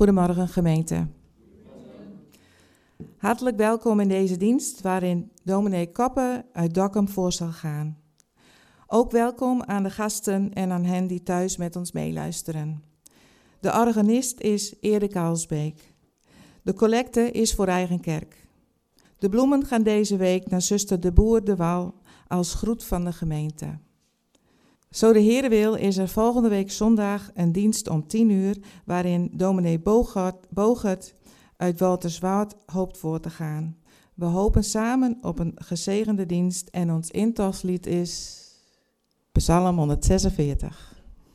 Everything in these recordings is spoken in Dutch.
Goedemorgen gemeente. Hartelijk welkom in deze dienst waarin dominee Koppe uit Dokkum voor zal gaan. Ook welkom aan de gasten en aan hen die thuis met ons meeluisteren. De organist is Erik Alsbeek. De collecte is voor eigen kerk. De bloemen gaan deze week naar zuster de Boer de Wal als groet van de gemeente. Zo de Heere wil is er volgende week zondag een dienst om 10:00 waarin dominee Bogert uit Walterswoud hoopt voor te gaan. We hopen samen op een gezegende dienst en ons intofslied is Psalm 146.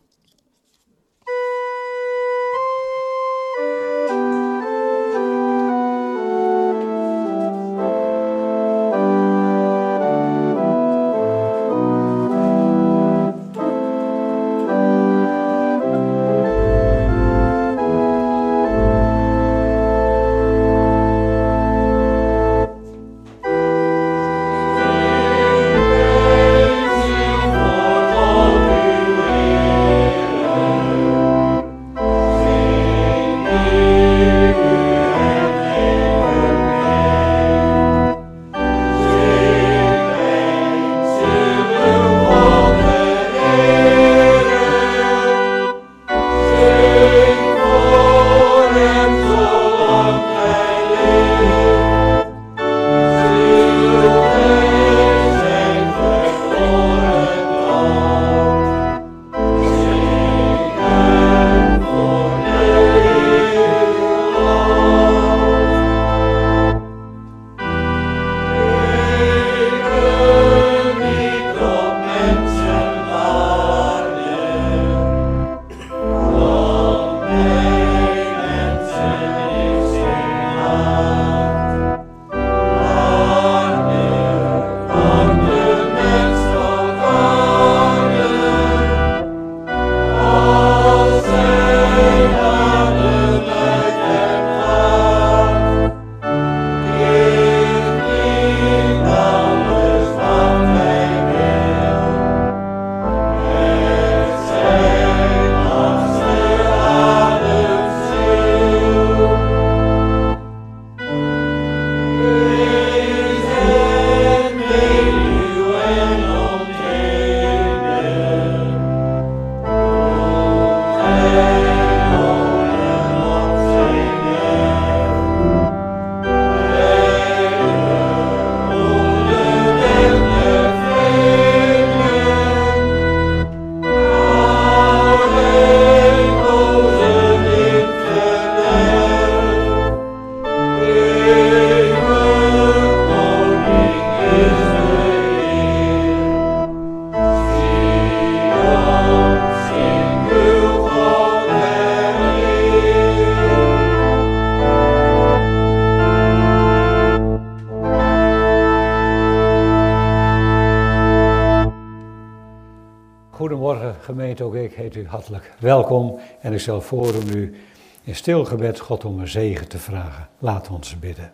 Goedemorgen gemeente, ook ik heet u hartelijk welkom en ik stel voor om u in stil gebed God om een zegen te vragen. Laten we ons bidden.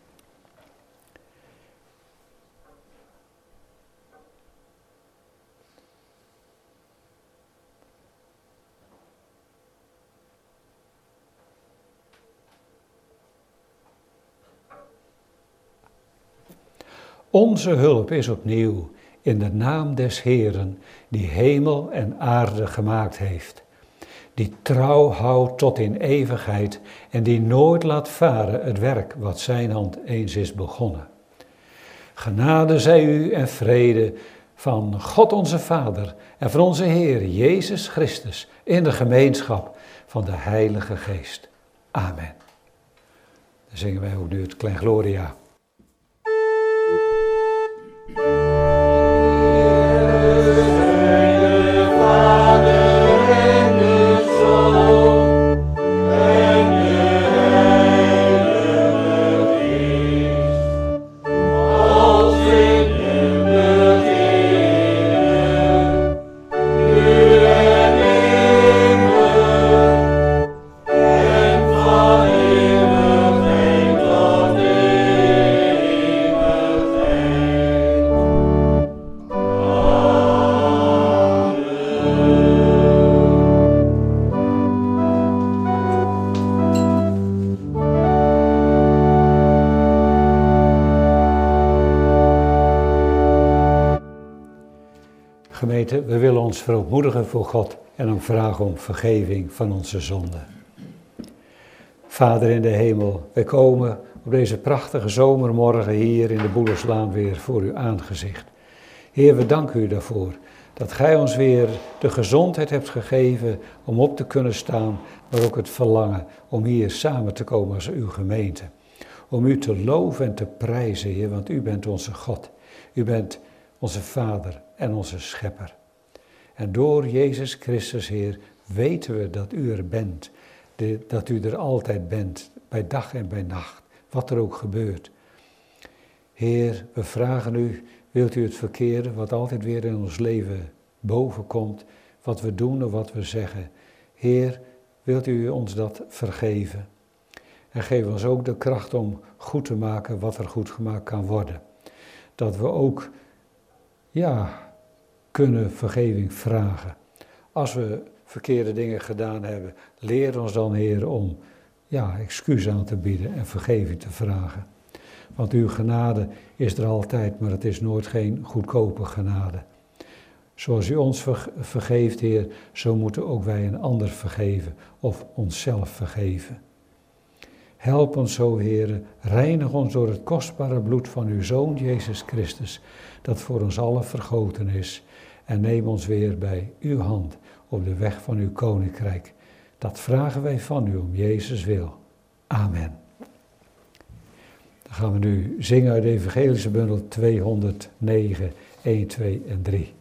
Onze hulp is opnieuw in de naam des Heeren, die hemel en aarde gemaakt heeft, die trouw houdt tot in eeuwigheid en die nooit laat varen het werk wat zijn hand eens is begonnen. Genade zij u en vrede van God onze Vader en van onze Heer Jezus Christus in de gemeenschap van de Heilige Geest. Amen. Dan zingen wij ook nu het Klein Gloria. Gemeente, we willen ons verootmoedigen voor God en hem vragen om vergeving van onze zonden. Vader in de hemel, wij komen op deze prachtige zomermorgen hier in de Boelerslaan weer voor uw aangezicht. Heer, we danken u daarvoor dat gij ons weer de gezondheid hebt gegeven om op te kunnen staan, maar ook het verlangen om hier samen te komen als uw gemeente. Om u te loven en te prijzen, Heer, want u bent onze God. U bent onze Vader en onze Schepper. En door Jezus Christus, Heer, weten we dat u er bent. Dat u er altijd bent, bij dag en bij nacht, wat er ook gebeurt. Heer, we vragen u, wilt u het verkeerde, wat altijd weer in ons leven bovenkomt, wat we doen of wat we zeggen. Heer, wilt u ons dat vergeven? En geef ons ook de kracht om goed te maken wat er goed gemaakt kan worden. Dat we ook, kunnen vergeving vragen. Als we verkeerde dingen gedaan hebben, leer ons dan, Heer, om excuus aan te bieden en vergeving te vragen. Want uw genade is er altijd, maar het is nooit geen goedkope genade. Zoals u ons vergeeft, Heer, zo moeten ook wij een ander vergeven of onszelf vergeven. Help ons zo, Heer, reinig ons door het kostbare bloed van uw Zoon Jezus Christus, dat voor ons allen vergoten is, en neem ons weer bij uw hand op de weg van uw koninkrijk. Dat vragen wij van u om Jezus wil. Amen. Dan gaan we nu zingen uit de evangelische bundel 209, 1, 2 en 3.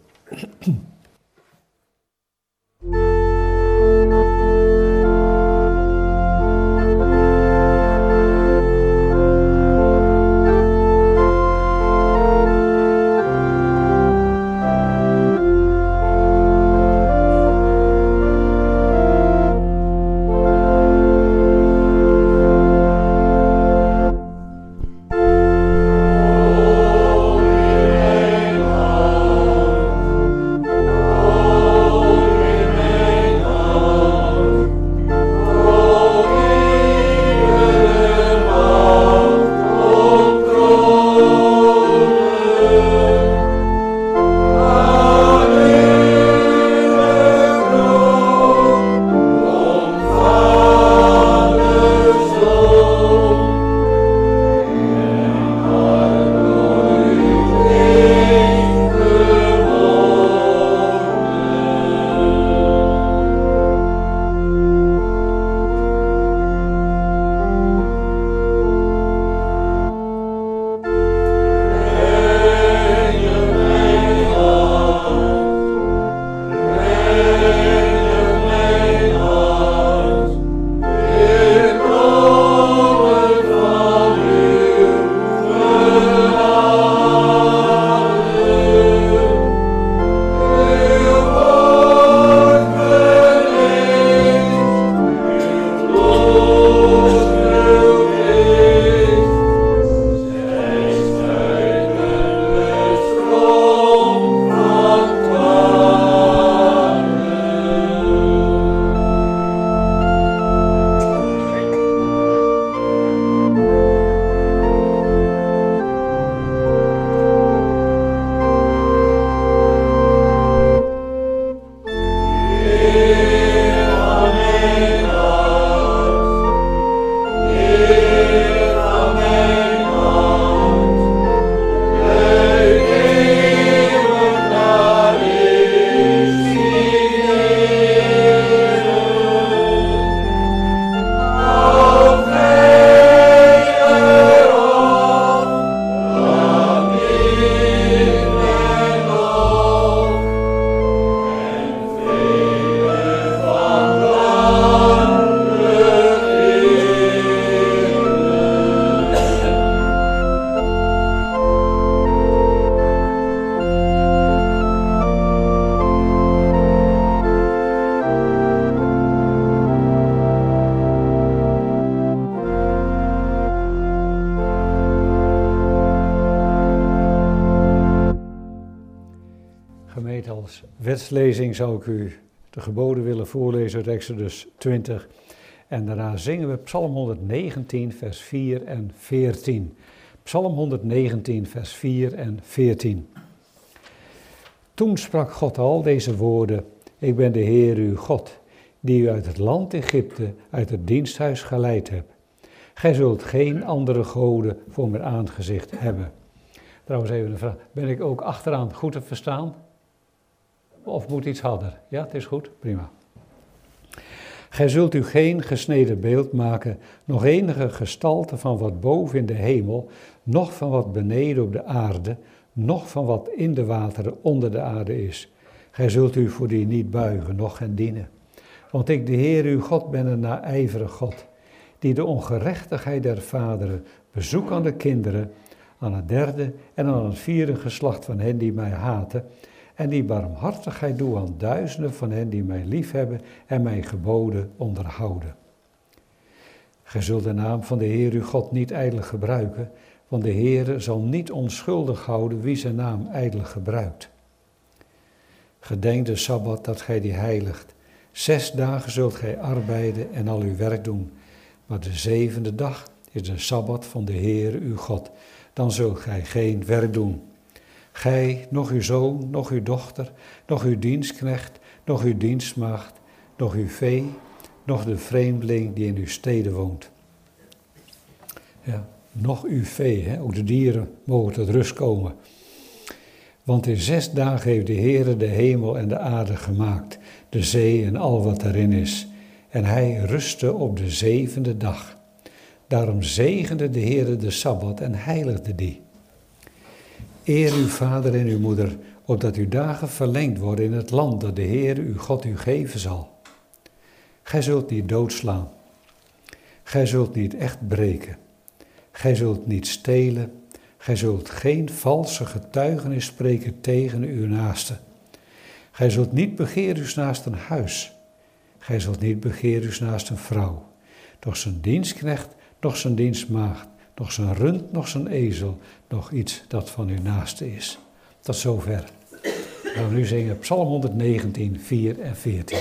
Als wetslezing zou ik u de geboden willen voorlezen uit Exodus 20. En daarna zingen we Psalm 119, vers 4 en 14. Psalm 119, vers 4 en 14. Toen sprak God al deze woorden: ik ben de Heer uw God, die u uit het land Egypte, uit het diensthuis geleid hebt. Gij zult geen andere goden voor mijn aangezicht hebben. Trouwens even een vraag, ben ik ook achteraan goed te verstaan? Of moet iets harder? Ja, het is goed? Prima. Gij zult u geen gesneden beeld maken, nog enige gestalte van wat boven in de hemel, noch van wat beneden op de aarde, noch van wat in de wateren onder de aarde is. Gij zult u voor die niet buigen, noch hen dienen. Want ik, de Heer uw God, ben een naijverige God, die de ongerechtigheid der vaderen bezoekt aan de kinderen, aan het derde en aan het vierde geslacht van hen die mij haten, en die barmhartigheid doe aan duizenden van hen die mij liefhebben en mijn geboden onderhouden. Gij zult de naam van de Heer uw God niet ijdelig gebruiken, want de Heer zal niet onschuldig houden wie zijn naam ijdelig gebruikt. Gedenk de Sabbat dat gij die heiligt. 6 dagen zult gij arbeiden en al uw werk doen, maar de 7e dag is de Sabbat van de Heer uw God. Dan zult gij geen werk doen. Gij, nog uw zoon, nog uw dochter, nog uw dienstknecht, nog uw dienstmaagd, nog uw vee, nog de vreemdeling die in uw steden woont. Ja, nog uw vee, hè? Ook de dieren mogen tot rust komen. Want in 6 dagen heeft de Heere de hemel en de aarde gemaakt, de zee en al wat erin is. En hij rustte op de 7e dag. Daarom zegende de Heere de Sabbat en heiligde die. Eer uw vader en uw moeder, opdat uw dagen verlengd worden in het land dat de Heer uw God u geven zal. Gij zult niet doodslaan. Gij zult niet echt breken. Gij zult niet stelen. Gij zult geen valse getuigenis spreken tegen uw naaste. Gij zult niet begeer uw naaste huis. Gij zult niet begeer uw naaste vrouw. Doch zijn dienstknecht, noch zijn dienstmaagd, nog zijn rund, nog zijn ezel, nog iets dat van uw naaste is. Tot zover. We gaan nu zingen Psalm 119, 4 en 14.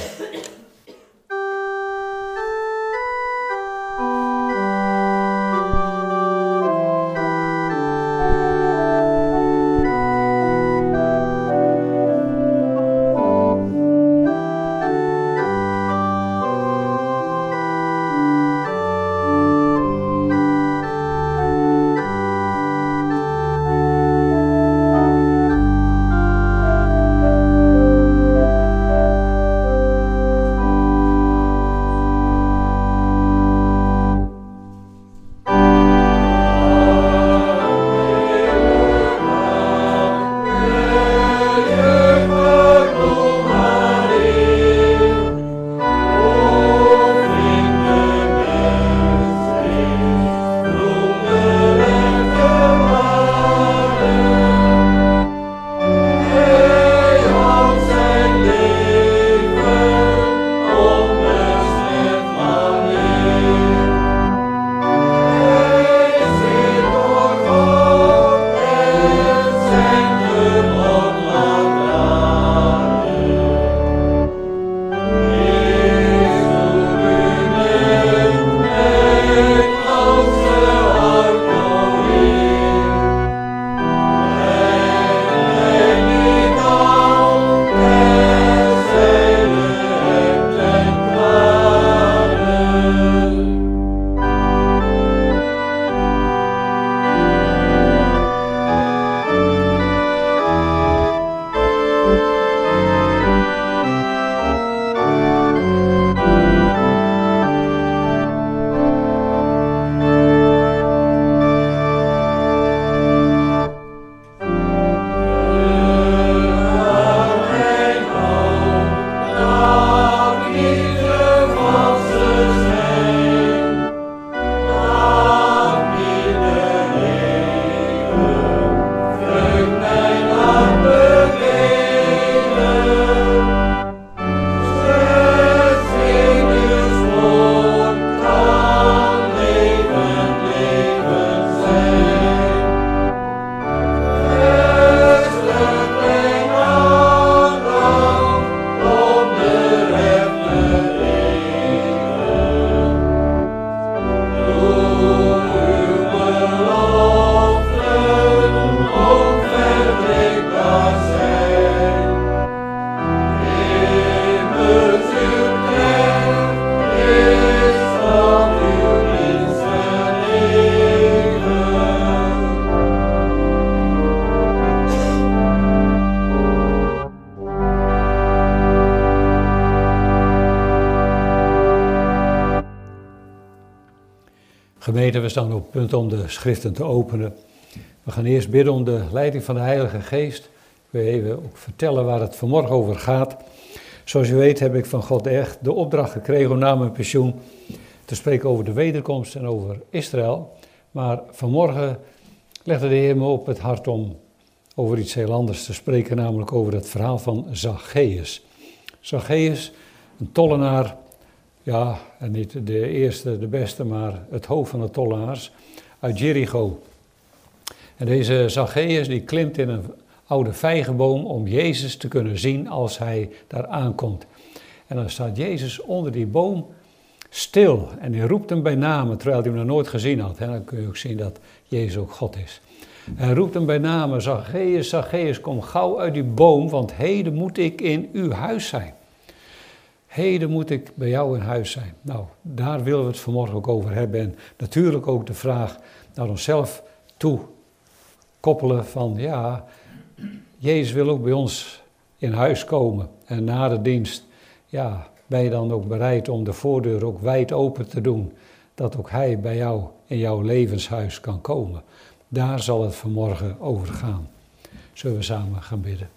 Gemeente, we staan op het punt om de schriften te openen. We gaan eerst bidden om de leiding van de Heilige Geest. Ik wil even ook vertellen waar het vanmorgen over gaat. Zoals u weet heb ik van God echt de opdracht gekregen om na mijn pensioen te spreken over de wederkomst en over Israël. Maar vanmorgen legde de Heer me op het hart om over iets heel anders te spreken, namelijk over het verhaal van Zacchaeus. Zacchaeus, een tollenaar, ja, en niet de eerste, de beste, maar het hoofd van de tollenaars uit Jericho. En deze Zacchaeus die klimt in een oude vijgenboom om Jezus te kunnen zien als hij daar aankomt. En dan staat Jezus onder die boom stil en hij roept hem bij naam, terwijl hij hem nog nooit gezien had. En dan kun je ook zien dat Jezus ook God is. Hij roept hem bij naam, Zacchaeus, Zacchaeus, kom gauw uit die boom, want heden moet ik in uw huis zijn. Heden moet ik bij jou in huis zijn. Nou, daar willen we het vanmorgen ook over hebben. En natuurlijk ook de vraag naar onszelf toe koppelen van, ja, Jezus wil ook bij ons in huis komen. En na de dienst, ja, ben je dan ook bereid om de voordeur ook wijd open te doen, dat ook Hij bij jou in jouw levenshuis kan komen. Daar zal het vanmorgen over gaan. Zullen we samen gaan bidden.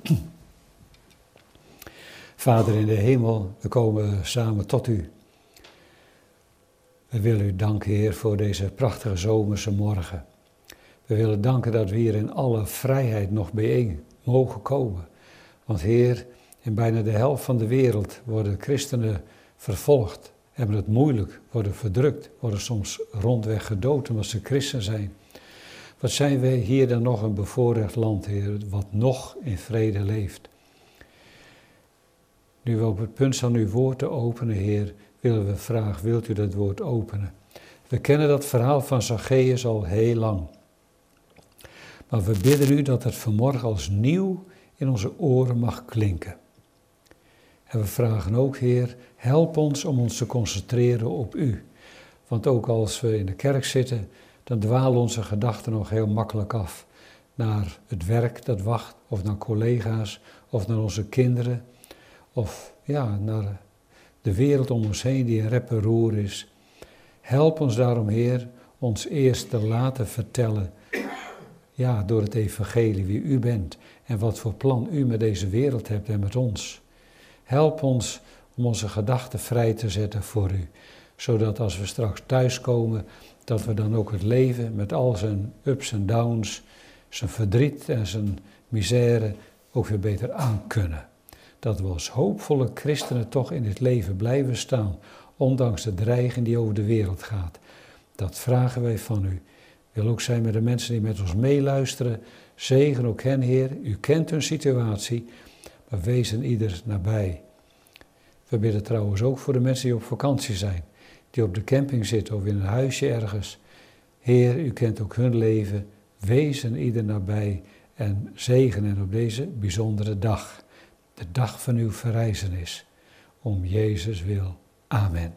Vader in de hemel, we komen samen tot u. We willen u danken, Heer, voor deze prachtige zomerse morgen. We willen danken dat we hier in alle vrijheid nog bijeen mogen komen. Want Heer, in bijna de helft van de wereld worden christenen vervolgd, hebben het moeilijk, worden verdrukt, worden soms rondweg gedood omdat ze christen zijn. Wat zijn wij hier dan nog een bevoorrecht land, Heer, wat nog in vrede leeft. Nu we op het punt staan uw woord te openen, Heer, willen we vragen, wilt u dat woord openen? We kennen dat verhaal van Zacchaeus al heel lang. Maar we bidden u dat het vanmorgen als nieuw in onze oren mag klinken. En we vragen ook, Heer, help ons om ons te concentreren op u. Want ook als we in de kerk zitten, dan dwalen onze gedachten nog heel makkelijk af. Naar het werk dat wacht, of naar collega's, of naar onze kinderen. Of ja, naar de wereld om ons heen die een rep en roer is. Help ons daarom, Heer, ons eerst te laten vertellen, ja, door het evangelie wie u bent en wat voor plan u met deze wereld hebt en met ons. Help ons om onze gedachten vrij te zetten voor u, zodat als we straks thuiskomen, dat we dan ook het leven met al zijn ups en downs, zijn verdriet en zijn misère ook weer beter aankunnen. Dat we als hoopvolle christenen toch in dit leven blijven staan, ondanks de dreiging die over de wereld gaat. Dat vragen wij van u. Wil ook zijn met de mensen die met ons meeluisteren. Zegen ook hen, Heer. U kent hun situatie, maar wees hen ieder nabij. We bidden trouwens ook voor de mensen die op vakantie zijn, die op de camping zitten of in een huisje ergens. Heer, u kent ook hun leven. Wees hen ieder nabij en zegen hen op deze bijzondere dag. De dag van uw verrijzenis. Om Jezus wil. Amen.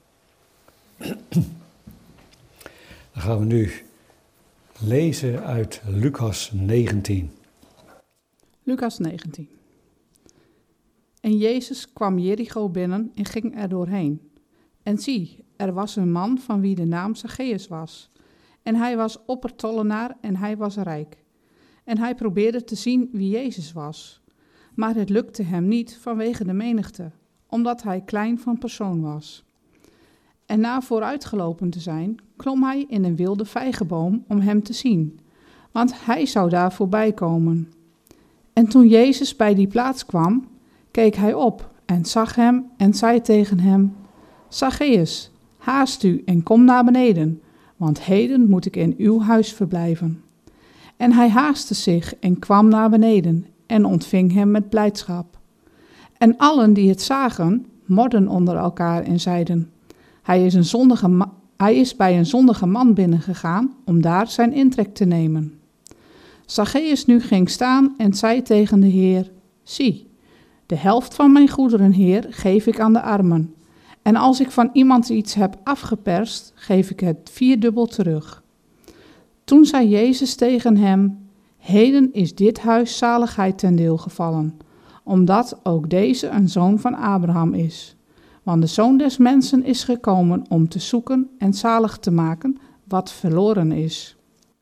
Dan gaan we nu lezen uit Lucas 19. Lucas 19. En Jezus kwam Jericho binnen en ging er doorheen. En zie, er was een man van wie de naam Zacchaeus was. En hij was oppertollenaar en hij was rijk. En hij probeerde te zien wie Jezus was. Maar het lukte hem niet vanwege de menigte, omdat hij klein van persoon was. En na vooruitgelopen te zijn, klom hij in een wilde vijgenboom om hem te zien, want hij zou daar voorbij komen. En toen Jezus bij die plaats kwam, keek hij op en zag hem en zei tegen hem, Zacchaeus, haast u en kom naar beneden, want heden moet ik in uw huis verblijven. En hij haastte zich en kwam naar beneden en ontving hem met blijdschap. En allen die het zagen, morden onder elkaar en zeiden, hij is bij een zondige man binnengegaan om daar zijn intrek te nemen. Zacchaeus nu ging staan en zei tegen de Heer, zie, de helft van mijn goederen, Heer, geef ik aan de armen. En als ik van iemand iets heb afgeperst, geef ik het 4-dubbel terug. Toen zei Jezus tegen hem, heden is dit huis zaligheid ten deel gevallen, omdat ook deze een zoon van Abraham is. Want de Zoon des Mensen is gekomen om te zoeken en zalig te maken wat verloren is.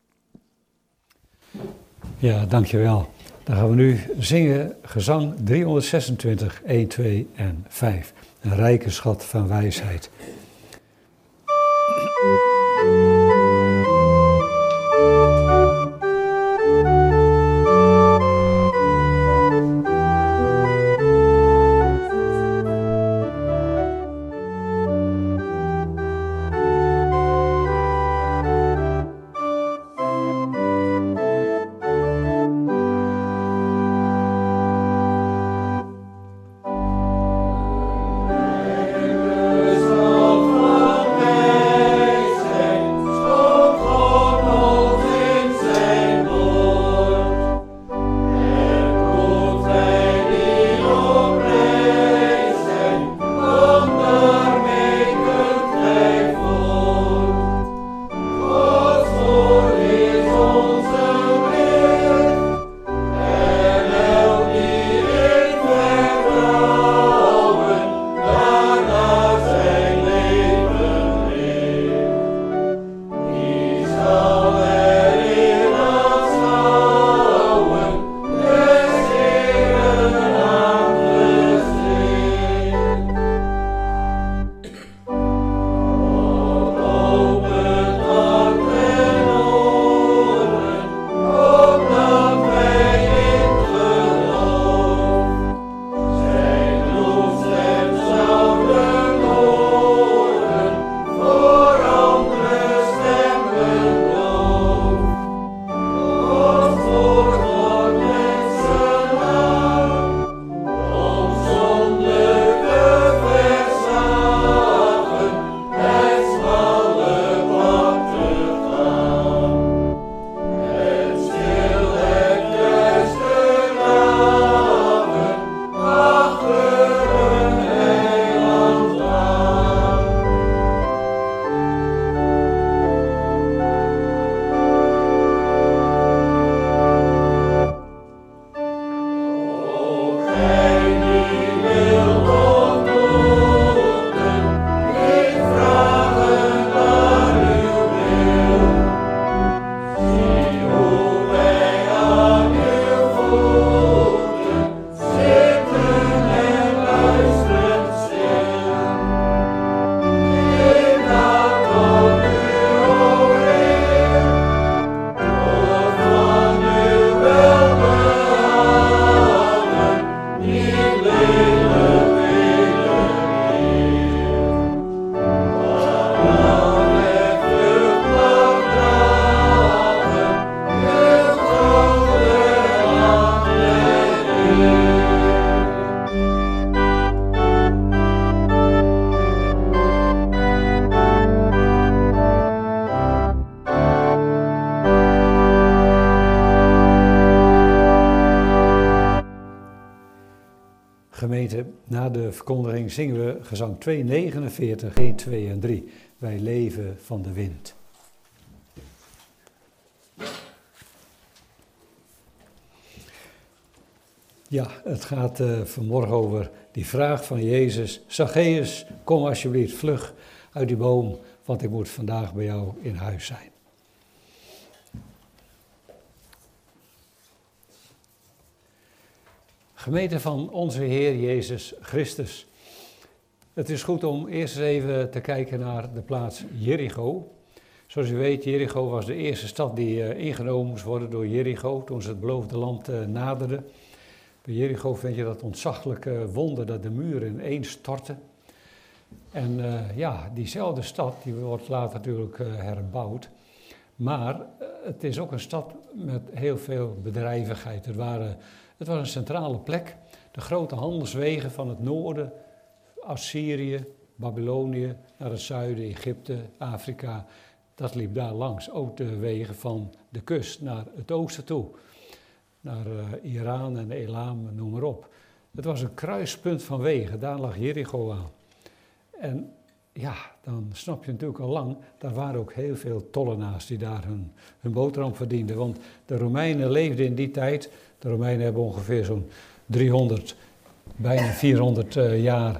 Ja, dankjewel. Dan gaan we nu zingen gezang 326, 1, 2 en 5. Een rijke schat van wijsheid. Gemeente, na de verkondiging zingen we gezang 249, 1, 2 en 3. Wij leven van de wind. Ja, het gaat vanmorgen over die vraag van Jezus. Zacchaeus, kom alsjeblieft vlug uit die boom, want ik moet vandaag bij jou in huis zijn. Gemeente van onze Heer Jezus Christus. Het is goed om eerst eens even te kijken naar de plaats Jericho. Zoals u weet, Jericho was de eerste stad die ingenomen moest worden door Jericho toen ze het beloofde land naderden. Bij Jericho vind je dat ontzaglijke wonder dat de muren ineens stortten. En diezelfde stad die wordt later natuurlijk herbouwd. Maar het is ook een stad met heel veel bedrijvigheid. Het was een centrale plek. De grote handelswegen van het noorden, Assyrië, Babylonië, naar het zuiden, Egypte, Afrika. Dat liep daar langs. Ook de wegen van de kust naar het oosten toe. Naar Iran en Elam, noem maar op. Het was een kruispunt van wegen, daar lag Jericho aan. En ja, dan snap je natuurlijk al lang, daar waren ook heel veel tollenaars die daar hun boterham verdienden. Want de Romeinen leefden in die tijd, de Romeinen hebben ongeveer zo'n 300, bijna 400 jaar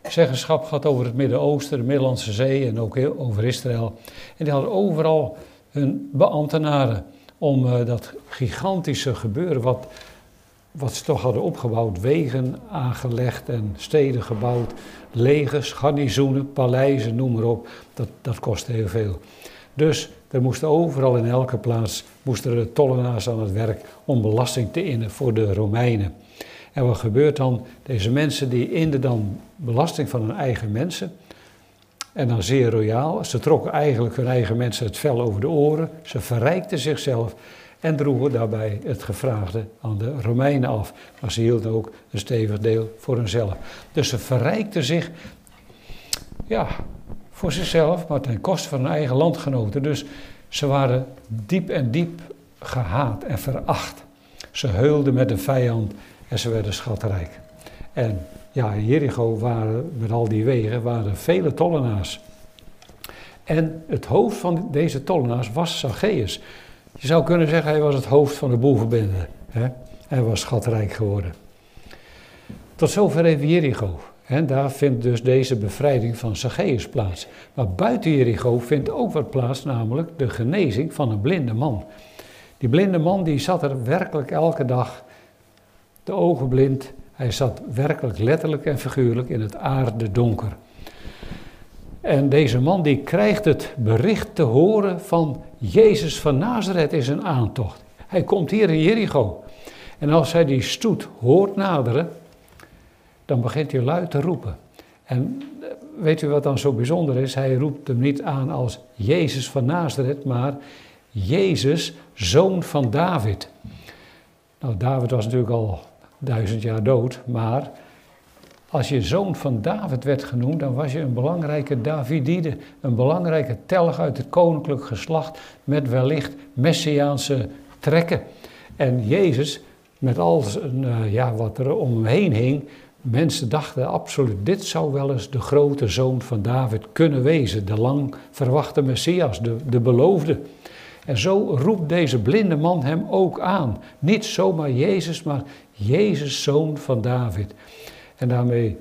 zeggenschap gehad over het Midden-Oosten, de Middellandse Zee en ook over Israël. En die hadden overal hun beambtenaren om dat gigantische gebeuren wat ze toch hadden opgebouwd, wegen aangelegd en steden gebouwd, legers, garnizoenen, paleizen, noem maar op, dat kostte heel veel. Dus er moesten overal in elke plaats moesten de tollenaars aan het werk om belasting te innen voor de Romeinen. En wat gebeurt dan? Deze mensen die inden dan belasting van hun eigen mensen. En dan zeer royaal. Ze trokken eigenlijk hun eigen mensen het vel over de oren. Ze verrijkten zichzelf en droegen daarbij het gevraagde aan de Romeinen af. Maar ze hielden ook een stevig deel voor hunzelf. Dus ze verrijkten zich, ja, voor zichzelf, maar ten koste van hun eigen landgenoten. Dus ze waren diep en diep gehaat en veracht. Ze heulden met de vijand en ze werden schatrijk. En ja, in Jericho waren met al die wegen waren vele tollenaars. En het hoofd van deze tollenaars was Zacchaeus. Je zou kunnen zeggen, hij was het hoofd van de boevenbende. Hij was schatrijk geworden. Tot zover even Jericho. En daar vindt dus deze bevrijding van Zacchaeus plaats. Maar buiten Jericho vindt ook wat plaats, namelijk de genezing van een blinde man. Die blinde man die zat er werkelijk elke dag, de ogen blind. Hij zat werkelijk letterlijk en figuurlijk in het aardedonker. En deze man die krijgt het bericht te horen van Jezus van Nazareth in zijn aantocht. Hij komt hier in Jericho. En als hij die stoet hoort naderen, dan begint hij luid te roepen. En weet u wat dan zo bijzonder is? Hij roept hem niet aan als Jezus van Nazareth, maar Jezus, zoon van David. Nou, David was natuurlijk al 1000 jaar dood, maar als je zoon van David werd genoemd, dan was je een belangrijke Davidide, een belangrijke telg uit het koninklijk geslacht met wellicht messiaanse trekken. En Jezus, met al wat er om hem heen hing, mensen dachten absoluut, dit zou wel eens de grote zoon van David kunnen wezen, de lang verwachte Messias, de beloofde. En zo roept deze blinde man hem ook aan. Niet zomaar Jezus, maar Jezus, zoon van David. En daarmee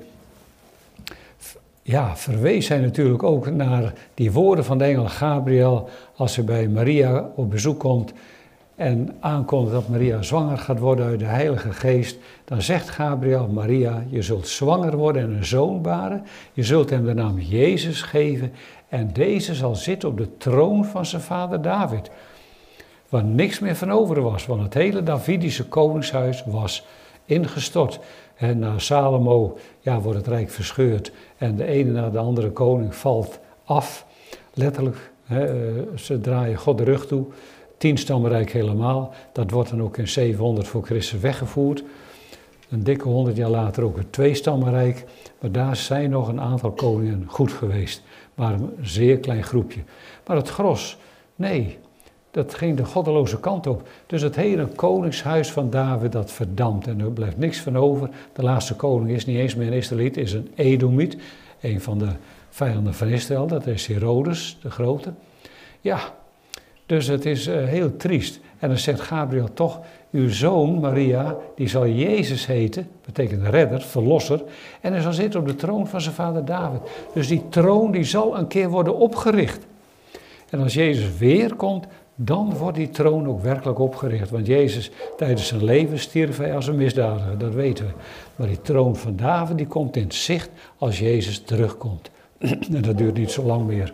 verwees hij natuurlijk ook naar die woorden van de engel Gabriel als hij bij Maria op bezoek komt en aankondigt dat Maria zwanger gaat worden uit de Heilige Geest. Dan zegt Gabriel, Maria, je zult zwanger worden en een zoon baren. Je zult hem de naam Jezus geven en deze zal zitten op de troon van zijn vader David. Waar niks meer van over was, want het hele Davidische koningshuis was ingestort. En na Salomo wordt het rijk verscheurd en de ene na de andere koning valt af. Letterlijk, ze draaien God de rug toe. 10-stammenrijk helemaal. Dat wordt dan ook in 700 voor Christus weggevoerd. Een dikke 100 jaar later ook het 2-stammenrijk. Maar daar zijn nog een aantal koningen goed geweest. Maar een zeer klein groepje. Maar het gros, nee, dat ging de goddeloze kant op. Dus het hele koningshuis van David, dat verdampt. En er blijft niks van over. De laatste koning is niet eens meer een Israëliet, is een Edomiet. Een van de vijanden van Israël, dat is Herodes, de grote. Ja, dus het is heel triest. En dan zegt Gabriel toch, uw zoon Maria, die zal Jezus heten, betekent redder, verlosser. En hij zal zitten op de troon van zijn vader David. Dus die troon die zal een keer worden opgericht. En als Jezus weer komt, dan wordt die troon ook werkelijk opgericht. Want Jezus, tijdens zijn leven stierf hij als een misdadiger, dat weten we. Maar die troon van David, die komt in zicht als Jezus terugkomt. En dat duurt niet zo lang meer.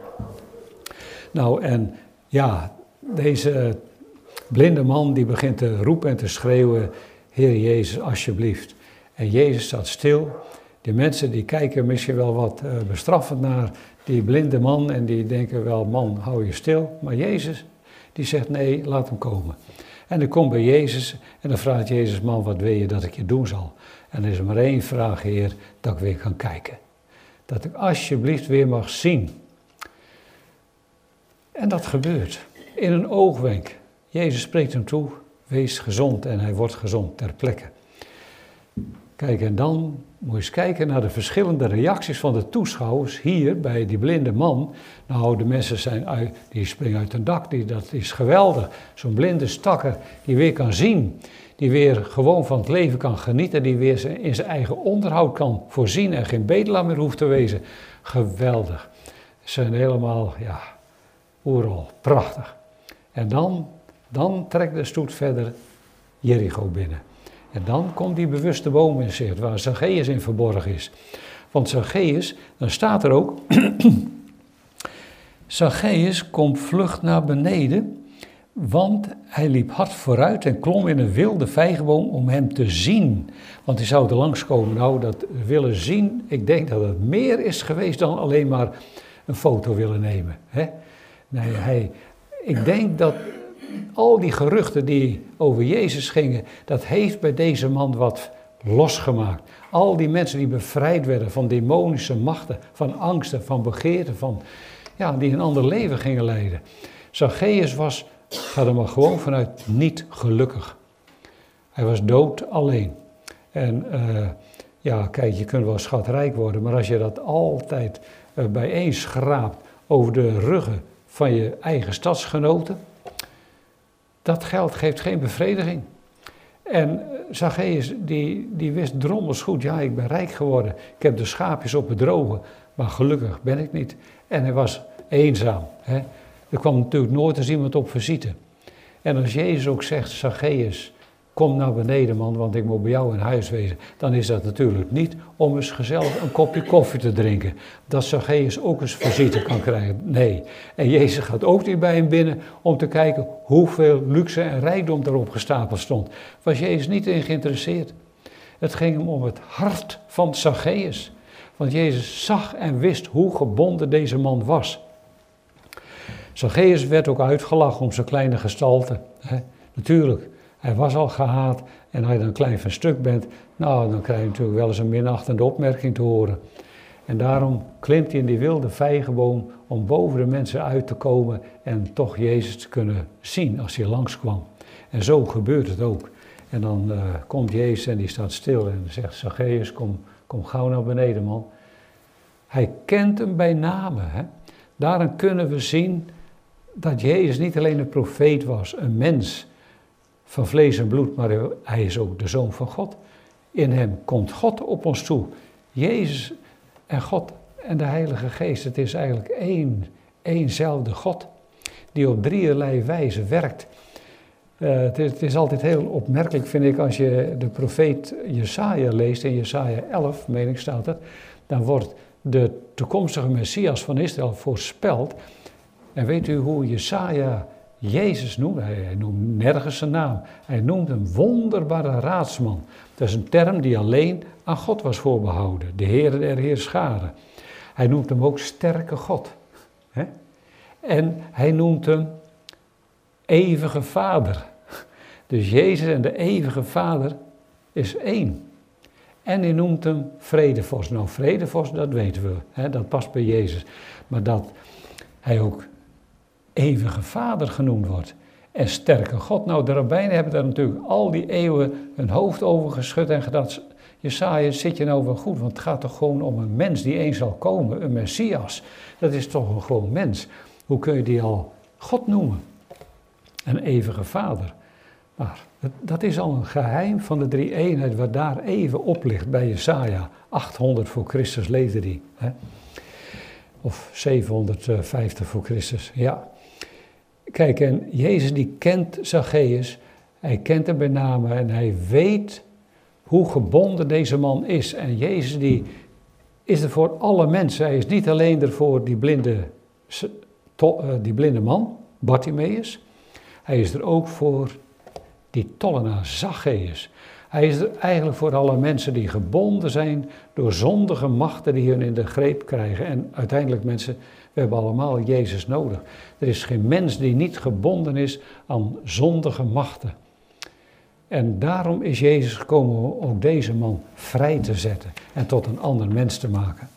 Nou, en ja, deze blinde man die begint te roepen en te schreeuwen, Heer Jezus, alsjeblieft. En Jezus staat stil. Die mensen die kijken misschien wel wat bestraffend naar die blinde man en die denken wel, man, hou je stil. Maar Jezus, die zegt, nee, laat hem komen. En dan komt bij Jezus en dan vraagt Jezus, man, wat wil je dat ik je doen zal? En er is maar één vraag, Heer, dat ik weer kan kijken. Dat ik alsjeblieft weer mag zien. En dat gebeurt in een oogwenk. Jezus spreekt hem toe, wees gezond en hij wordt gezond ter plekke. Kijk, en dan moet je eens kijken naar de verschillende reacties van de toeschouwers hier bij die blinde man. Nou, de mensen die springen uit hun dak, dat is geweldig. Zo'n blinde stakker die weer kan zien, die weer gewoon van het leven kan genieten, die weer in zijn eigen onderhoud kan voorzien en geen bedelaar meer hoeft te wezen. Geweldig. Ze zijn helemaal, oeral, prachtig. En dan trekt de stoet verder Jericho binnen. En dan komt die bewuste boom in zicht, waar Zacchaeus in verborgen is. Want Zacchaeus, dan staat er ook, Zacchaeus komt vlug naar beneden, want hij liep hard vooruit en klom in een wilde vijgenboom om hem te zien. Want hij zou er langskomen. Nou, dat willen zien, ik denk dat het meer is geweest dan alleen maar een foto willen nemen. Hè? Nee, ik denk dat al die geruchten die over Jezus gingen, dat heeft bij deze man wat losgemaakt. Al die mensen die bevrijd werden van demonische machten, van angsten, van begeerten, die een ander leven gingen leiden. Zacchaeus was, ga er maar gewoon vanuit, niet gelukkig. Hij was dood alleen. En kijk, je kunt wel schatrijk worden, maar als je dat altijd bijeen schraapt over de ruggen van je eigen stadsgenoten, dat geld geeft geen bevrediging. En Zacchaeus, die wist drommels goed, ik ben rijk geworden. Ik heb de schaapjes op het droge, maar gelukkig ben ik niet. En hij was eenzaam. Hè. Er kwam natuurlijk nooit eens iemand op visite. En als Jezus ook zegt, Zacchaeus, kom naar beneden man, want ik moet bij jou in huis wezen. Dan is dat natuurlijk niet om eens gezellig een kopje koffie te drinken. Dat Zacchaeus ook eens visite kan krijgen. Nee. En Jezus gaat ook niet bij hem binnen om te kijken hoeveel luxe en rijkdom erop gestapeld stond. Was Jezus niet in geïnteresseerd. Het ging hem om het hart van Zacchaeus. Want Jezus zag en wist hoe gebonden deze man was. Zacchaeus werd ook uitgelachen om zijn kleine gestalte. Hè. Natuurlijk. Hij was al gehaat en als je dan klein van stuk bent, dan krijg je natuurlijk wel eens een minachtende opmerking te horen. En daarom klimt hij in die wilde vijgenboom om boven de mensen uit te komen en toch Jezus te kunnen zien als hij langskwam. En zo gebeurt het ook. En dan komt Jezus en die staat stil en zegt, Zacchaeus, kom gauw naar beneden man. Hij kent hem bij name. Hè? Daarom kunnen we zien dat Jezus niet alleen een profeet was, een mens van vlees en bloed, maar hij is ook de Zoon van God. In hem komt God op ons toe. Jezus en God en de Heilige Geest, het is eigenlijk éénzelfde God, die op drieërlei wijze werkt. Het is altijd heel opmerkelijk, vind ik, als je de profeet Jesaja leest, in Jesaja 11, meen ik staat het, dan wordt de toekomstige Messias van Israël voorspeld. En weet u hoe Jesaja Jezus noemt? Hij noemt nergens zijn naam. Hij noemt hem wonderbare raadsman. Dat is een term die alleen aan God was voorbehouden. De Heere der Heerscharen. Hij noemt hem ook sterke God. Hè? En hij noemt hem eeuwige Vader. Dus Jezus en de eeuwige Vader is één. En hij noemt hem vredevorst. Nou, vredevorst, dat weten we. Hè? Dat past bij Jezus. Maar dat hij ook eeuwige Vader genoemd wordt. En sterke God. Nou, de rabbijnen hebben daar natuurlijk al die eeuwen hun hoofd over geschud en gedacht, Jesaja, zit je nou wel goed? Want het gaat toch gewoon om een mens die eens zal komen, een Messias. Dat is toch een gewoon mens. Hoe kun je die al God noemen? Een eeuwige Vader. Maar dat is al een geheim van de drie eenheid, wat daar even op ligt bij Jesaja. 800 voor Christus leefde die. Hè? Of 750 voor Christus, ja. Kijk, en Jezus die kent Zacchaeus, hij kent hem bij name en hij weet hoe gebonden deze man is. En Jezus die is er voor alle mensen, hij is niet alleen er voor die blinde man, Bartimaeus. Hij is er ook voor die tollenaar Zacchaeus. Hij is er eigenlijk voor alle mensen die gebonden zijn door zondige machten die hun in de greep krijgen. En uiteindelijk mensen, we hebben allemaal Jezus nodig. Er is geen mens die niet gebonden is aan zondige machten. En daarom is Jezus gekomen om ook deze man vrij te zetten en tot een ander mens te maken.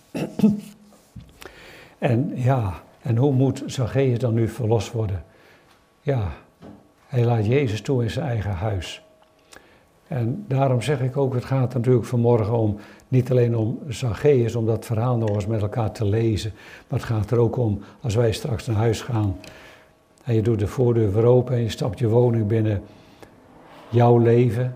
En hoe moet Zacchaeus dan nu verlost worden? Ja, hij laat Jezus toe in zijn eigen huis. En daarom zeg ik ook, het gaat natuurlijk vanmorgen om, niet alleen om Zacchaeus, om dat verhaal nog eens met elkaar te lezen. Maar het gaat er ook om, als wij straks naar huis gaan en je doet de voordeur weer open en je stapt je woning binnen, jouw leven,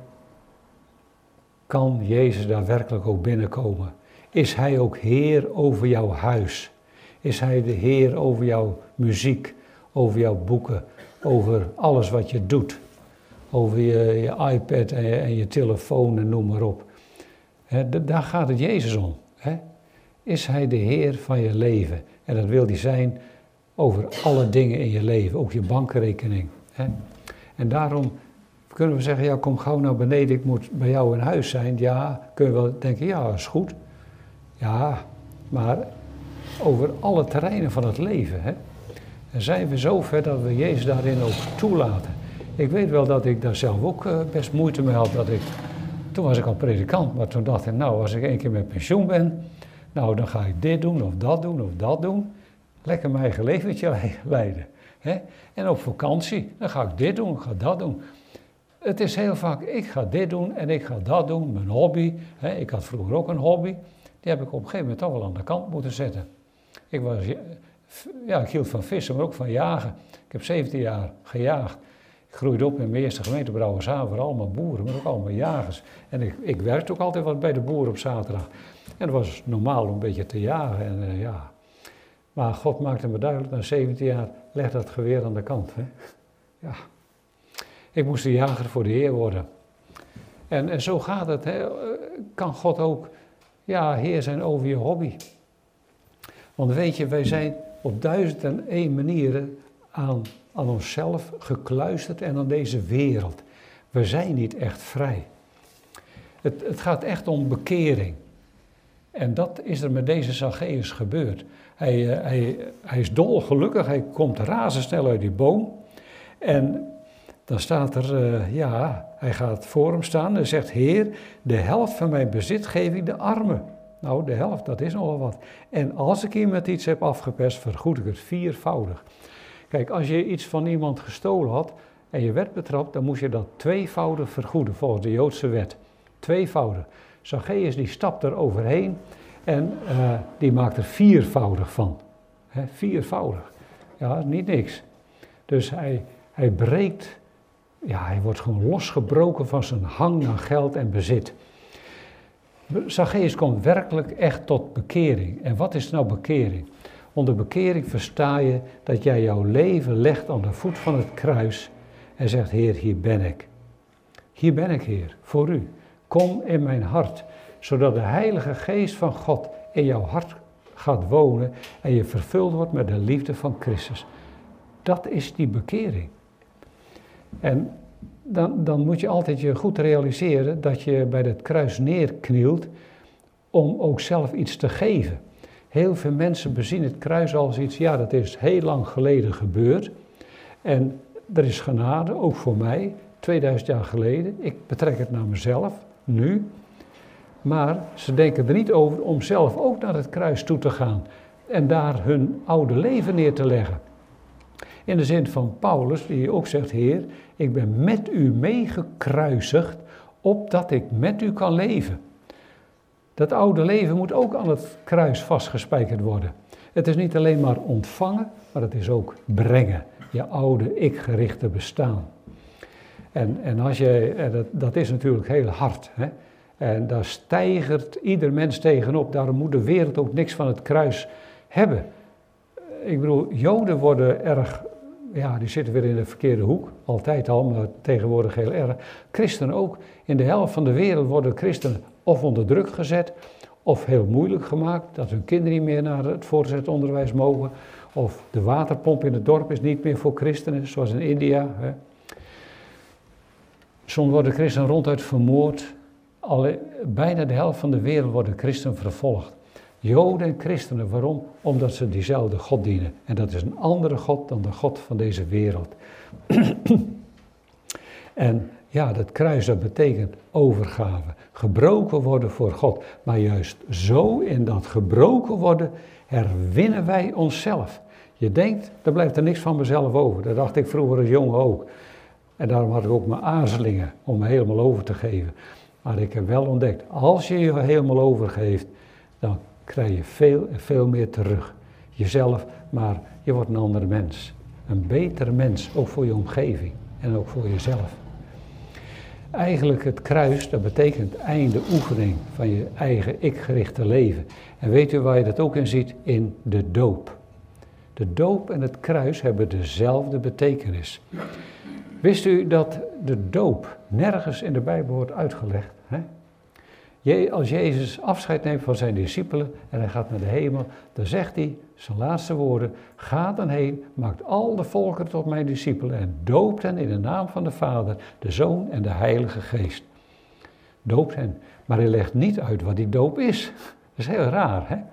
kan Jezus daar werkelijk ook binnenkomen? Is Hij ook Heer over jouw huis? Is Hij de Heer over jouw muziek, over jouw boeken, over alles wat je doet? Over je iPad en je telefoon en noem maar op. Daar gaat het Jezus om. Is Hij de Heer van je leven? En dat wil Hij zijn over alle dingen in je leven, ook je bankrekening. En daarom kunnen we zeggen, ja, kom gauw naar beneden, ik moet bij jou in huis zijn. Ja, kunnen we wel denken, ja, is goed. Ja, maar over alle terreinen van het leven. En zijn we zo ver dat we Jezus daarin ook toelaten. Ik weet wel dat ik daar zelf ook best moeite mee had. Toen was ik al predikant, maar toen dacht ik, nou, als ik 1 keer met pensioen ben, nou, dan ga ik dit doen of dat doen of dat doen. Lekker mijn eigen leventje leiden. En op vakantie, dan ga ik dit doen, ik ga dat doen. Het is heel vaak, ik ga dit doen en ik ga dat doen, mijn hobby. Ik had vroeger ook een hobby, die heb ik op een gegeven moment toch wel aan de kant moeten zetten. Ik hield van vissen, maar ook van jagen. Ik heb 17 jaar gejaagd. Ik groeide op in mijn eerste gemeente Brouwershaven, allemaal boeren, maar ook allemaal jagers. En ik werkte ook altijd wat bij de boeren op zaterdag. En het was normaal om een beetje te jagen. Maar God maakte me duidelijk, na 17 jaar, leg dat geweer aan de kant. Ja. Ik moest een jager voor de Heer worden. En zo gaat het. Kan God ook Heer zijn over je hobby. Want weet je, wij zijn op 1001 manieren aan onszelf gekluisterd en aan deze wereld. We zijn niet echt vrij. Het gaat echt om bekering. En dat is er met deze Zacchaeus gebeurd. Hij is dolgelukkig, hij komt razendsnel uit die boom. En dan staat er, hij gaat voor hem staan en zegt, Heer, de helft van mijn bezit geef ik de armen. Nou, de helft, dat is nogal wat. En als ik iemand iets heb afgeperst, vergoed ik het 4voudig. Kijk, als je iets van iemand gestolen had en je werd betrapt, dan moest je dat 2voudig vergoeden, volgens de Joodse wet. 2voudig. Zacchaeus die stapt er overheen en die maakt er 4voudig van. 4voudig. Ja, niet niks. Dus hij breekt, hij wordt gewoon losgebroken van zijn hang naar geld en bezit. Zacchaeus komt werkelijk echt tot bekering. En wat is nou bekering? Onder bekering versta je dat jij jouw leven legt aan de voet van het kruis en zegt, Heer, hier ben ik. Hier ben ik, Heer, voor u. Kom in mijn hart, zodat de Heilige Geest van God in jouw hart gaat wonen en je vervuld wordt met de liefde van Christus. Dat is die bekering. En dan moet je altijd je goed realiseren dat je bij het kruis neerknielt om ook zelf iets te geven. Heel veel mensen bezien het kruis als iets, dat is heel lang geleden gebeurd. En er is genade, ook voor mij, 2000 jaar geleden. Ik betrek het naar mezelf, nu. Maar ze denken er niet over om zelf ook naar het kruis toe te gaan en daar hun oude leven neer te leggen. In de zin van Paulus, die ook zegt, Heer, ik ben met u meegekruisigd, opdat ik met u kan leven. Dat oude leven moet ook aan het kruis vastgespijkerd worden. Het is niet alleen maar ontvangen, maar het is ook brengen. Je oude, ik-gerichte bestaan. En dat is natuurlijk heel hard. En daar steigert ieder mens tegenop. Daarom moet de wereld ook niks van het kruis hebben. Ik bedoel, Joden worden erg, die zitten weer in de verkeerde hoek. Altijd al, maar tegenwoordig heel erg. Christenen ook. In de helft van de wereld worden christenen of onder druk gezet, of heel moeilijk gemaakt, dat hun kinderen niet meer naar het voortgezet onderwijs mogen. Of de waterpomp in het dorp is niet meer voor christenen, zoals in India. Soms worden christenen ronduit vermoord. Bijna de helft van de wereld worden christenen vervolgd. Joden en christenen, waarom? Omdat ze diezelfde God dienen. En dat is een andere God dan de God van deze wereld. En dat kruis, dat betekent overgave. Gebroken worden voor God. Maar juist zo in dat gebroken worden herwinnen wij onszelf. Je denkt, er blijft er niks van mezelf over. Dat dacht ik vroeger als jongen ook. En daarom had ik ook mijn aarzelingen om me helemaal over te geven. Maar ik heb wel ontdekt, als je je helemaal overgeeft, dan krijg je veel en veel meer terug. Jezelf, maar je wordt een andere mens. Een betere mens, ook voor je omgeving en ook voor jezelf. Eigenlijk het kruis, dat betekent einde oefening van je eigen ik-gerichte leven. En weet u waar je dat ook in ziet? In de doop. De doop en het kruis hebben dezelfde betekenis. Wist u dat de doop nergens in de Bijbel wordt uitgelegd? Hè? Als Jezus afscheid neemt van zijn discipelen en hij gaat naar de hemel, dan zegt hij zijn laatste woorden: ga dan heen, maakt al de volkeren tot mijn discipelen en doopt hen in de naam van de Vader, de Zoon en de Heilige Geest. Doopt hen. Maar hij legt niet uit wat die doop is. Dat is heel raar, hè?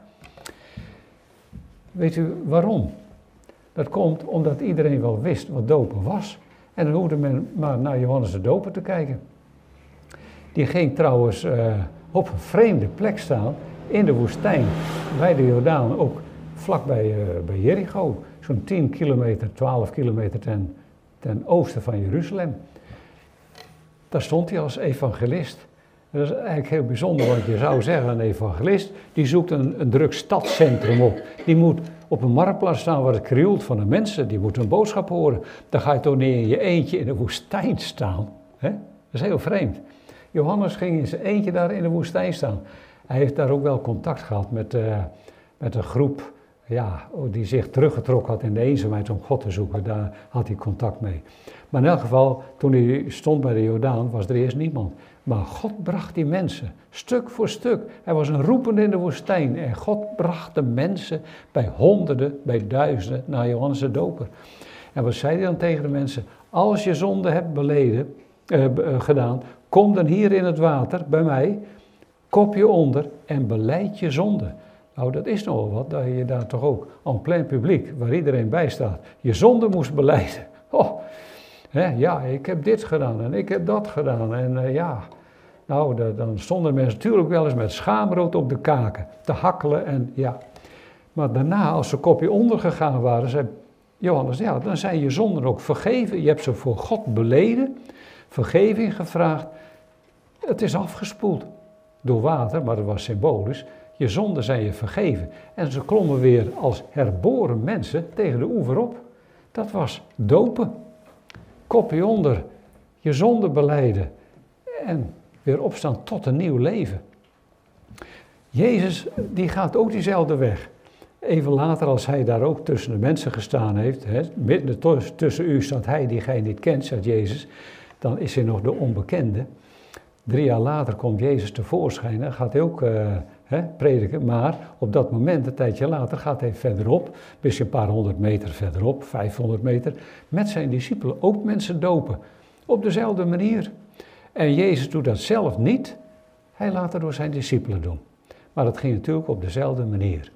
Weet u waarom? Dat komt omdat iedereen wel wist wat dopen was. En dan hoefde men maar naar Johannes de Doper te kijken. Die ging trouwens op een vreemde plek staan in de woestijn, bij de Jordaan, ook vlakbij bij Jericho. Zo'n 10 kilometer, 12 kilometer ten oosten van Jeruzalem. Daar stond hij als evangelist. Dat is eigenlijk heel bijzonder, want je zou zeggen, een evangelist, die zoekt een druk stadscentrum op. Die moet op een marktplaats staan waar het krioelt van de mensen, die moet een boodschap horen. Dan ga je toch niet in je eentje in de woestijn staan. Hè? Dat is heel vreemd. Johannes ging in zijn eentje daar in de woestijn staan. Hij heeft daar ook wel contact gehad met een groep die zich teruggetrokken had in de eenzaamheid om God te zoeken. Daar had hij contact mee. Maar in elk geval, toen hij stond bij de Jordaan, was er eerst niemand. Maar God bracht die mensen, stuk voor stuk. Hij was een roepende in de woestijn. En God bracht de mensen bij honderden, bij duizenden naar Johannes de Doper. En wat zei hij dan tegen de mensen? Als je zonde hebt gedaan, kom dan hier in het water bij mij, kop je onder en belijd je zonde. Nou, dat is nogal wat, dat je daar toch ook aan plein publiek, waar iedereen bij staat, je zonde moest belijden. Oh, ik heb dit gedaan en ik heb dat gedaan en dan stonden mensen natuurlijk wel eens met schaamrood op de kaken te hakkelen en ja. Maar daarna, als ze kopje onder gegaan waren, zei Johannes, dan zijn je zonden ook vergeven. Je hebt ze voor God beleden, vergeving gevraagd. Het is afgespoeld door water, maar dat was symbolisch. Je zonden zijn je vergeven. En ze klommen weer als herboren mensen tegen de oever op. Dat was dopen. Kopje onder, je zonde belijden en weer opstaan tot een nieuw leven. Jezus, die gaat ook diezelfde weg. Even later, als hij daar ook tussen de mensen gestaan heeft, midden tussen u staat hij die gij niet kent, zegt Jezus, dan is hij nog de onbekende. 3 jaar later komt Jezus tevoorschijn en gaat hij ook prediken, maar op dat moment, een tijdje later, gaat hij verderop, misschien een paar 100 meter verderop, 500 meter, met zijn discipelen ook mensen dopen. Op dezelfde manier. En Jezus doet dat zelf niet, hij laat het door zijn discipelen doen. Maar dat ging natuurlijk op dezelfde manier.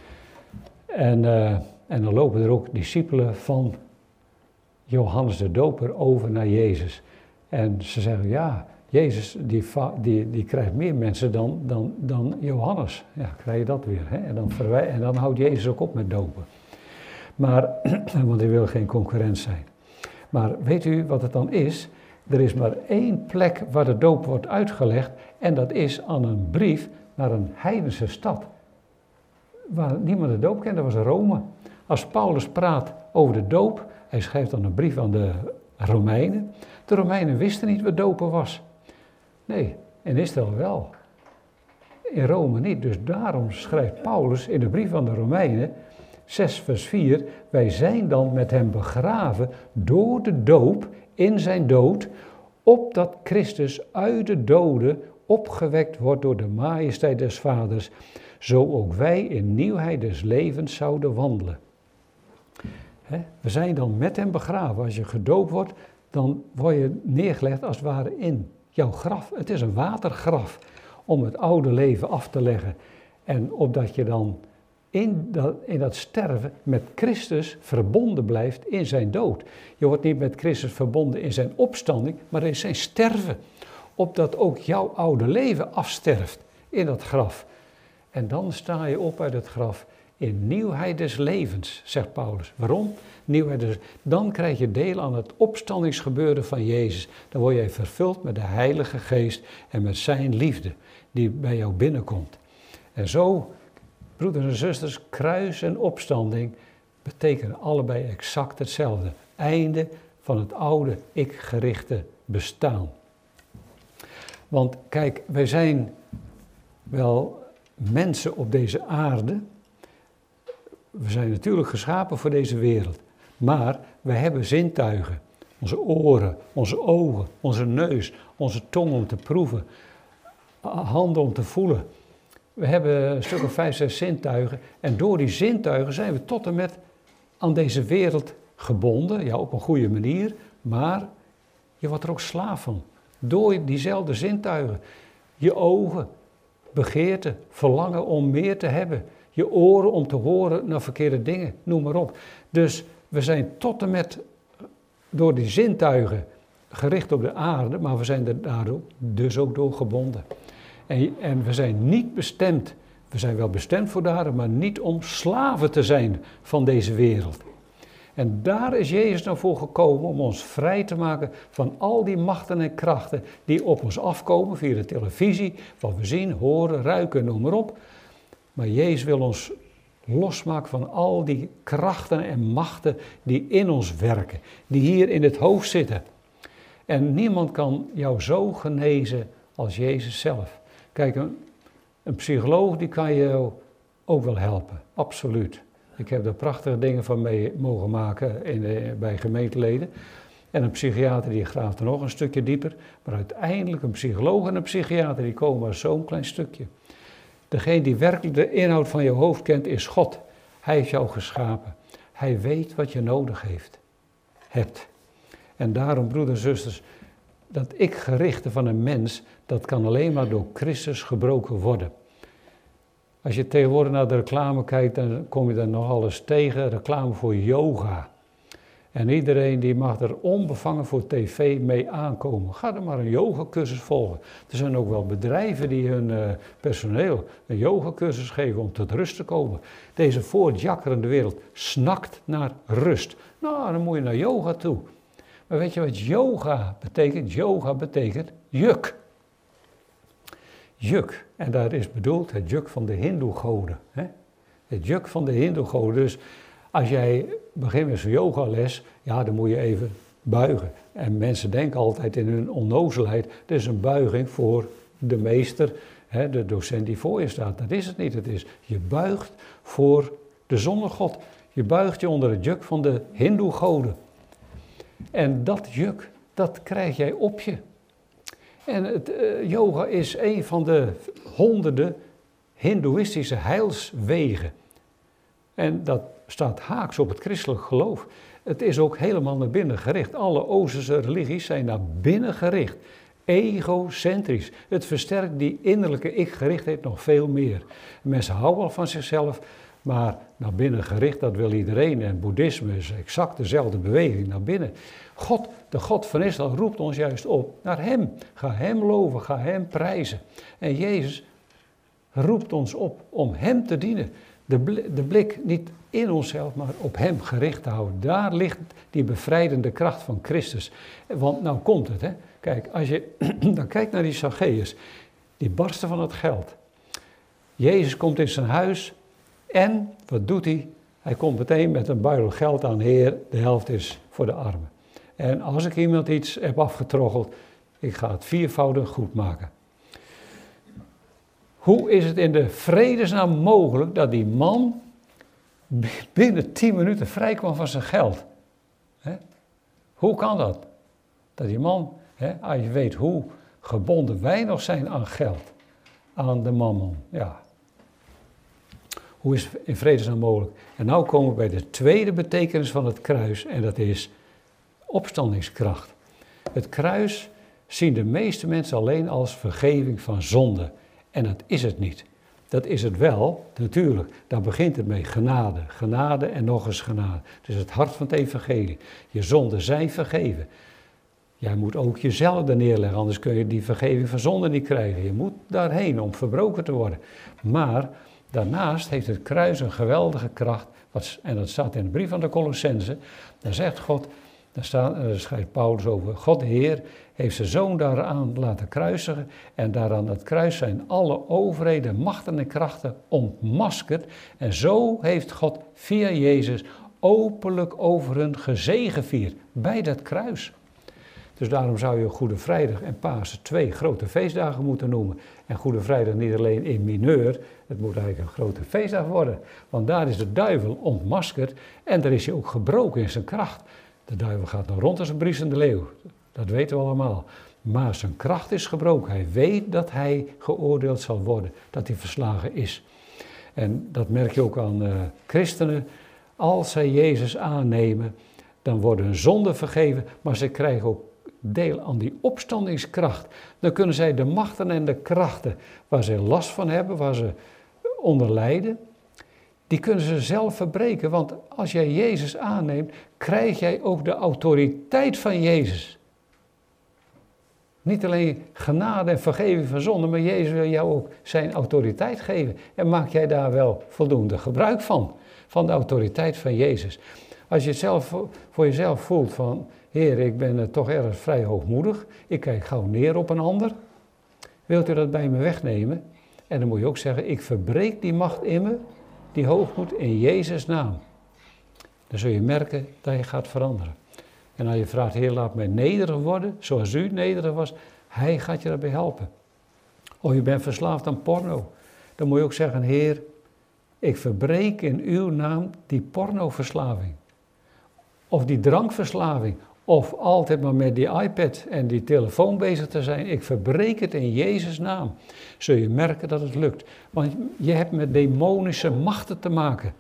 En dan lopen er ook discipelen van Johannes de Doper over naar Jezus. En ze zeggen, ja, Jezus die krijgt meer mensen dan Johannes. Ja, krijg je dat weer. Hè? En dan houdt Jezus ook op met dopen. Maar, want hij wil geen concurrent zijn. Maar weet u wat het dan is? Er is maar 1 plek waar de doop wordt uitgelegd. En dat is aan een brief naar een heidense stad. Waar niemand de doop kende, dat was Rome. Als Paulus praat over de doop, hij schrijft dan een brief aan de Romeinen. De Romeinen wisten niet wat dopen was. Nee, in Israël wel. In Rome niet. Dus daarom schrijft Paulus in de brief aan de Romeinen, 6 vers 4, wij zijn dan met hem begraven door de doop in zijn dood, opdat Christus uit de doden opgewekt wordt door de majesteit des Vaders, zo ook wij in nieuwheid des levens zouden wandelen. We zijn dan met hem begraven. Als je gedoopt wordt, dan word je neergelegd als het ware in jouw graf. Het is een watergraf om het oude leven af te leggen. En opdat je dan in dat sterven met Christus verbonden blijft in zijn dood. Je wordt niet met Christus verbonden in zijn opstanding, maar in zijn sterven. Opdat ook jouw oude leven afsterft in dat graf. En dan sta je op uit het graf in nieuwheid des levens, zegt Paulus. Waarom? Nieuwheid des... Dan krijg je deel aan het opstandingsgebeuren van Jezus. Dan word je vervuld met de Heilige Geest en met zijn liefde die bij jou binnenkomt. En zo, broeders en zusters, kruis en opstanding betekenen allebei exact hetzelfde. Einde van het oude ik-gerichte bestaan. Want kijk, wij zijn wel mensen op deze aarde. We zijn natuurlijk geschapen voor deze wereld. Maar we hebben zintuigen. Onze oren, onze ogen, onze neus, onze tong om te proeven. Handen om te voelen. We hebben een stuk of 5, 6 zintuigen. En door die zintuigen zijn we tot en met aan deze wereld gebonden. Ja, op een goede manier. Maar je wordt er ook slaaf van. Door diezelfde zintuigen. Je ogen, begeerte, verlangen om meer te hebben. Je oren om te horen naar verkeerde dingen, noem maar op. Dus we zijn tot en met door die zintuigen gericht op de aarde, maar we zijn er daardoor dus ook door gebonden. En we zijn niet bestemd, we zijn wel bestemd voor de aarde, maar niet om slaven te zijn van deze wereld. En daar is Jezus nou voor gekomen om ons vrij te maken van al die machten en krachten die op ons afkomen via de televisie, wat we zien, horen, ruiken, noem maar op. Maar Jezus wil ons losmaken van al die krachten en machten die in ons werken, die hier in het hoofd zitten. En niemand kan jou zo genezen als Jezus zelf. Kijk, een psycholoog die kan je ook wel helpen, absoluut. Ik heb daar prachtige dingen van mee mogen maken bij gemeenteleden. En een psychiater die graaft er nog een stukje dieper. Maar uiteindelijk een psycholoog en een psychiater die komen maar zo'n klein stukje. Degene die werkelijk de inhoud van je hoofd kent is God. Hij heeft jou geschapen. Hij weet wat je nodig hebt. En daarom, broeders en zusters, dat ik-gerichte van een mens, dat kan alleen maar door Christus gebroken worden. Als je tegenwoordig naar de reclame kijkt, dan kom je daar nogal eens tegen, reclame voor yoga. En iedereen die mag er onbevangen voor tv mee aankomen. Ga er maar een yogacursus volgen. Er zijn ook wel bedrijven die hun personeel een yogacursus geven om tot rust te komen. Deze voortjakkerende wereld snakt naar rust. Nou, dan moet je naar yoga toe. Maar weet je wat yoga betekent? Yoga betekent juk. Juk. En daar is bedoeld het juk van de hindoe-goden. Het juk van de hindoe-goden. Dus als jij begint met zo'n yogales, ja, dan moet je even buigen. En mensen denken altijd in hun onnozelheid, dat is een buiging voor de meester, de docent die voor je staat. Dat is het niet. Het is, je buigt voor de zonnegod. Je buigt je onder het juk van de hindoe-goden. En dat juk, dat krijg jij op je. En yoga is een van de honderden hindoeïstische heilswegen. En dat staat haaks op het christelijk geloof. Het is ook helemaal naar binnen gericht. Alle Oosterse religies zijn naar binnen gericht. Egocentrisch. Het versterkt die innerlijke ik-gerichtheid nog veel meer. Mensen houden wel van zichzelf, maar naar binnen gericht, dat wil iedereen. En boeddhisme is exact dezelfde beweging naar binnen. God, de God van Israël, roept ons juist op naar hem. Ga hem loven, ga hem prijzen. En Jezus roept ons op om hem te dienen. De blik niet in onszelf, maar op hem gericht te houden. Daar ligt die bevrijdende kracht van Christus. Want nou komt het, hè. Kijk, als je dan kijkt naar die Zacchaeus, die barsten van het geld. Jezus komt in zijn huis en, wat doet hij? Hij komt meteen met een buidel geld aan, Heer, de helft is voor de armen. En als ik iemand iets heb afgetroggeld, ik ga het viervoudig goed maken. Hoe is het in de vredesnaam mogelijk dat die man binnen 10 minuten vrij kwam van zijn geld? Hoe kan dat? Dat die man, als je weet hoe gebonden wij nog zijn aan geld, aan de mammon, ja. Hoe is het in vredesnaam mogelijk? En nou komen we bij de tweede betekenis van het kruis en dat is opstandingskracht. Het kruis zien de meeste mensen alleen als vergeving van zonde. En dat is het niet. Dat is het wel, natuurlijk. Daar begint het mee. Genade, genade en nog eens genade. Het is het hart van het evangelie. Je zonden zijn vergeven. Jij moet ook jezelf er neerleggen, anders kun je die vergeving van zonde niet krijgen. Je moet daarheen om verbroken te worden. Maar Daarnaast heeft het kruis een geweldige kracht, en dat staat in de brief van de Colossenzen. Daar zegt God, daar schrijft Paulus over, God de Heer heeft zijn zoon daaraan laten kruisigen en daaraan het kruis zijn alle overheden, machten en krachten ontmaskerd. En zo heeft God via Jezus openlijk over hun gezegevierd bij dat kruis. Dus daarom zou je Goede Vrijdag en Pasen 2 grote feestdagen moeten noemen. En Goede Vrijdag niet alleen in mineur, het moet eigenlijk een grote feestdag worden. Want daar is de duivel ontmaskerd en daar is hij ook gebroken in zijn kracht. De duivel gaat nog rond als een briesende leeuw, dat weten we allemaal. Maar zijn kracht is gebroken. Hij weet dat hij geoordeeld zal worden, dat hij verslagen is. En dat merk je ook aan christenen. Als zij Jezus aannemen, dan worden hun zonden vergeven, maar ze krijgen ook deel aan die opstandingskracht. Dan kunnen zij de machten en de krachten waar ze last van hebben, waar ze onder lijden, die kunnen ze zelf verbreken. Want als jij Jezus aanneemt, krijg jij ook de autoriteit van Jezus. Niet alleen genade en vergeving van zonde, maar Jezus wil jou ook zijn autoriteit geven. En maak jij daar wel voldoende gebruik van de autoriteit van Jezus. Als je het zelf voor jezelf voelt van, Heer, ik ben toch ergens vrij hoogmoedig, ik kijk gauw neer op een ander, wilt u dat bij me wegnemen? En dan moet je ook zeggen, ik verbreek die macht in me, die hoogmoed in Jezus' naam. Dan zul je merken dat je gaat veranderen. En als je vraagt, Heer, laat mij nederig worden, zoals u nederig was, Hij gaat je daarbij helpen. Of je bent verslaafd aan porno, dan moet je ook zeggen, Heer, ik verbreek in uw naam die pornoverslaving. Of die drankverslaving. Of altijd maar met die iPad en die telefoon bezig te zijn. Ik verbreek het in Jezus' naam. Zul je merken dat het lukt. Want je hebt met demonische machten te maken.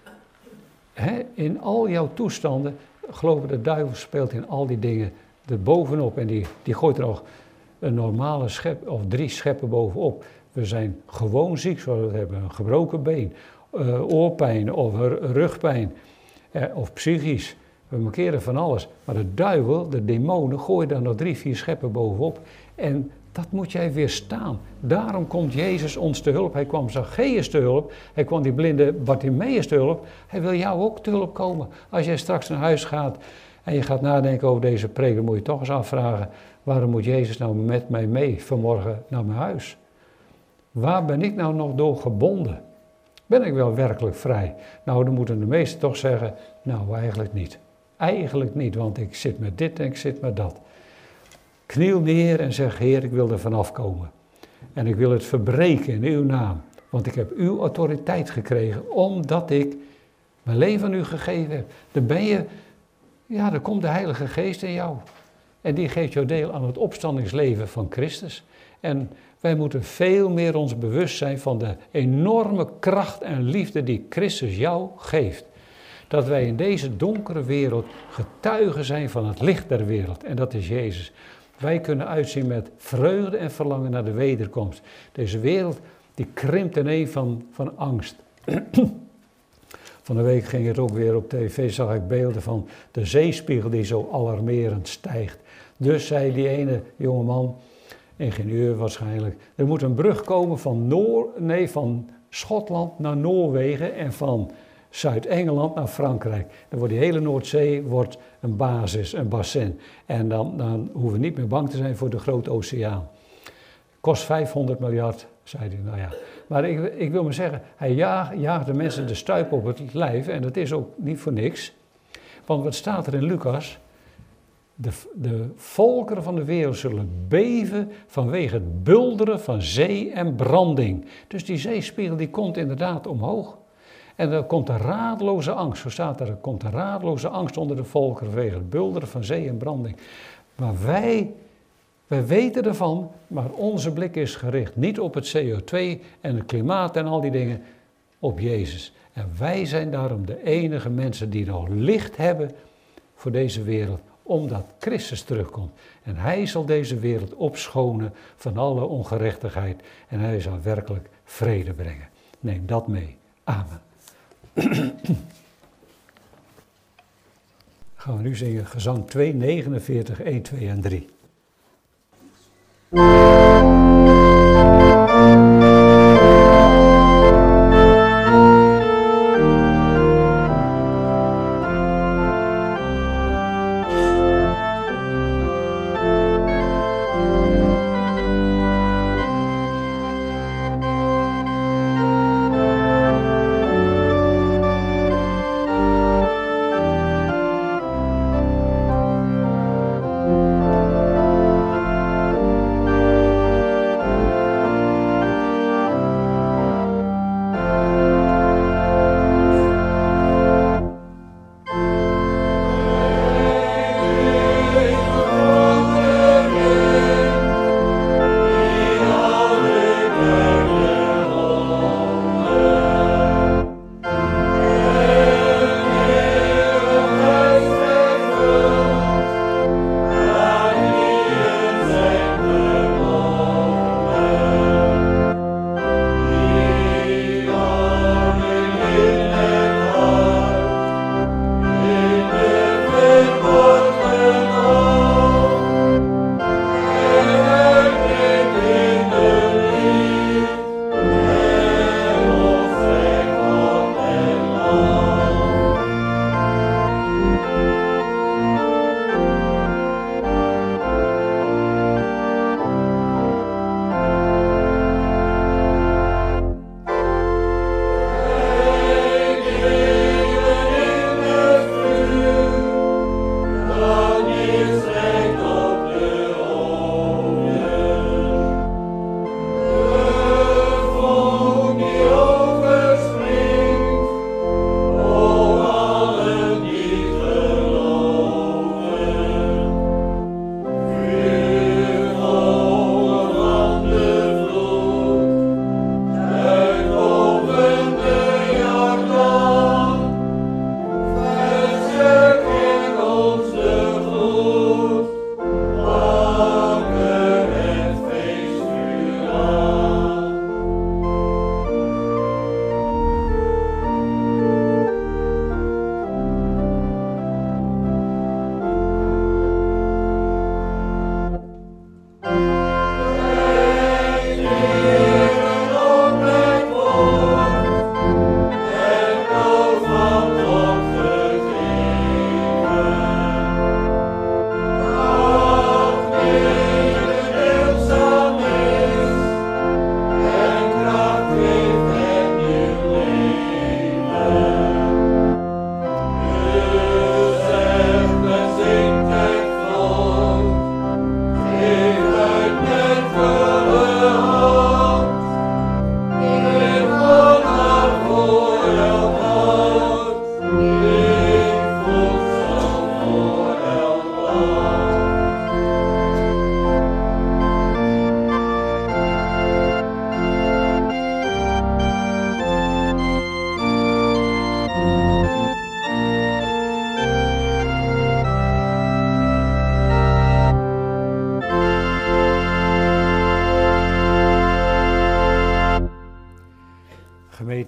In al jouw toestanden, geloof ik, de duivel speelt in al die dingen erbovenop. En die gooit er nog een normale schep of 3 scheppen bovenop. We zijn gewoon ziek, zoals we het hebben. Een gebroken been, oorpijn of rugpijn of psychisch. We markeren van alles. Maar de duivel, de demonen, gooien daar nog 3, 4 scheppen bovenop. En dat moet jij weerstaan. Daarom komt Jezus ons te hulp. Hij kwam Zacchaeus te hulp. Hij kwam die blinde Bartimaeus te hulp. Hij wil jou ook te hulp komen. Als jij straks naar huis gaat en je gaat nadenken over deze preek, dan moet je toch eens afvragen, waarom moet Jezus nou met mij mee vanmorgen naar mijn huis? Waar ben ik nou nog door gebonden? Ben ik wel werkelijk vrij? Nou, dan moeten de meesten toch zeggen, nou eigenlijk niet. Eigenlijk niet, want ik zit met dit en ik zit met dat. Kniel neer en zeg, Heer, ik wil er vanaf komen. En ik wil het verbreken in uw naam. Want ik heb uw autoriteit gekregen, omdat ik mijn leven aan u gegeven heb. Dan ben je, dan komt de Heilige Geest in jou. En die geeft jou deel aan het opstandingsleven van Christus. En wij moeten veel meer ons bewust zijn van de enorme kracht en liefde die Christus jou geeft. Dat wij in deze donkere wereld getuigen zijn van het licht der wereld. En dat is Jezus. Wij kunnen uitzien met vreugde en verlangen naar de wederkomst. Deze wereld die krimpt ineen van angst. Van de week ging het ook weer op tv, zag ik beelden van de zeespiegel die zo alarmerend stijgt. Dus zei die ene jongeman, ingenieur waarschijnlijk, er moet een brug komen van Schotland naar Noorwegen en van Zuid-Engeland naar Frankrijk. Dan wordt die hele Noordzee een basis, een bassin. En dan hoeven we niet meer bang te zijn voor de grote oceaan. Kost 500 miljard, zei hij. Nou ja. Maar ik wil maar zeggen, hij jaagt de mensen de stuip op het lijf. En dat is ook niet voor niks. Want wat staat er in Lucas? De volkeren van de wereld zullen beven vanwege het bulderen van zee en branding. Dus die zeespiegel die komt inderdaad omhoog. En er komt een radeloze angst, zo staat er komt een radeloze angst onder de volkeren vanwege het bulderen van zee en branding. Maar wij weten ervan, maar onze blik is gericht niet op het CO2 en het klimaat en al die dingen, op Jezus. En wij zijn daarom de enige mensen die nog licht hebben voor deze wereld, omdat Christus terugkomt. En Hij zal deze wereld opschonen van alle ongerechtigheid en Hij zal werkelijk vrede brengen. Neem dat mee. Amen. Gaan we nu zingen gezang 249, 1, 2 en 3.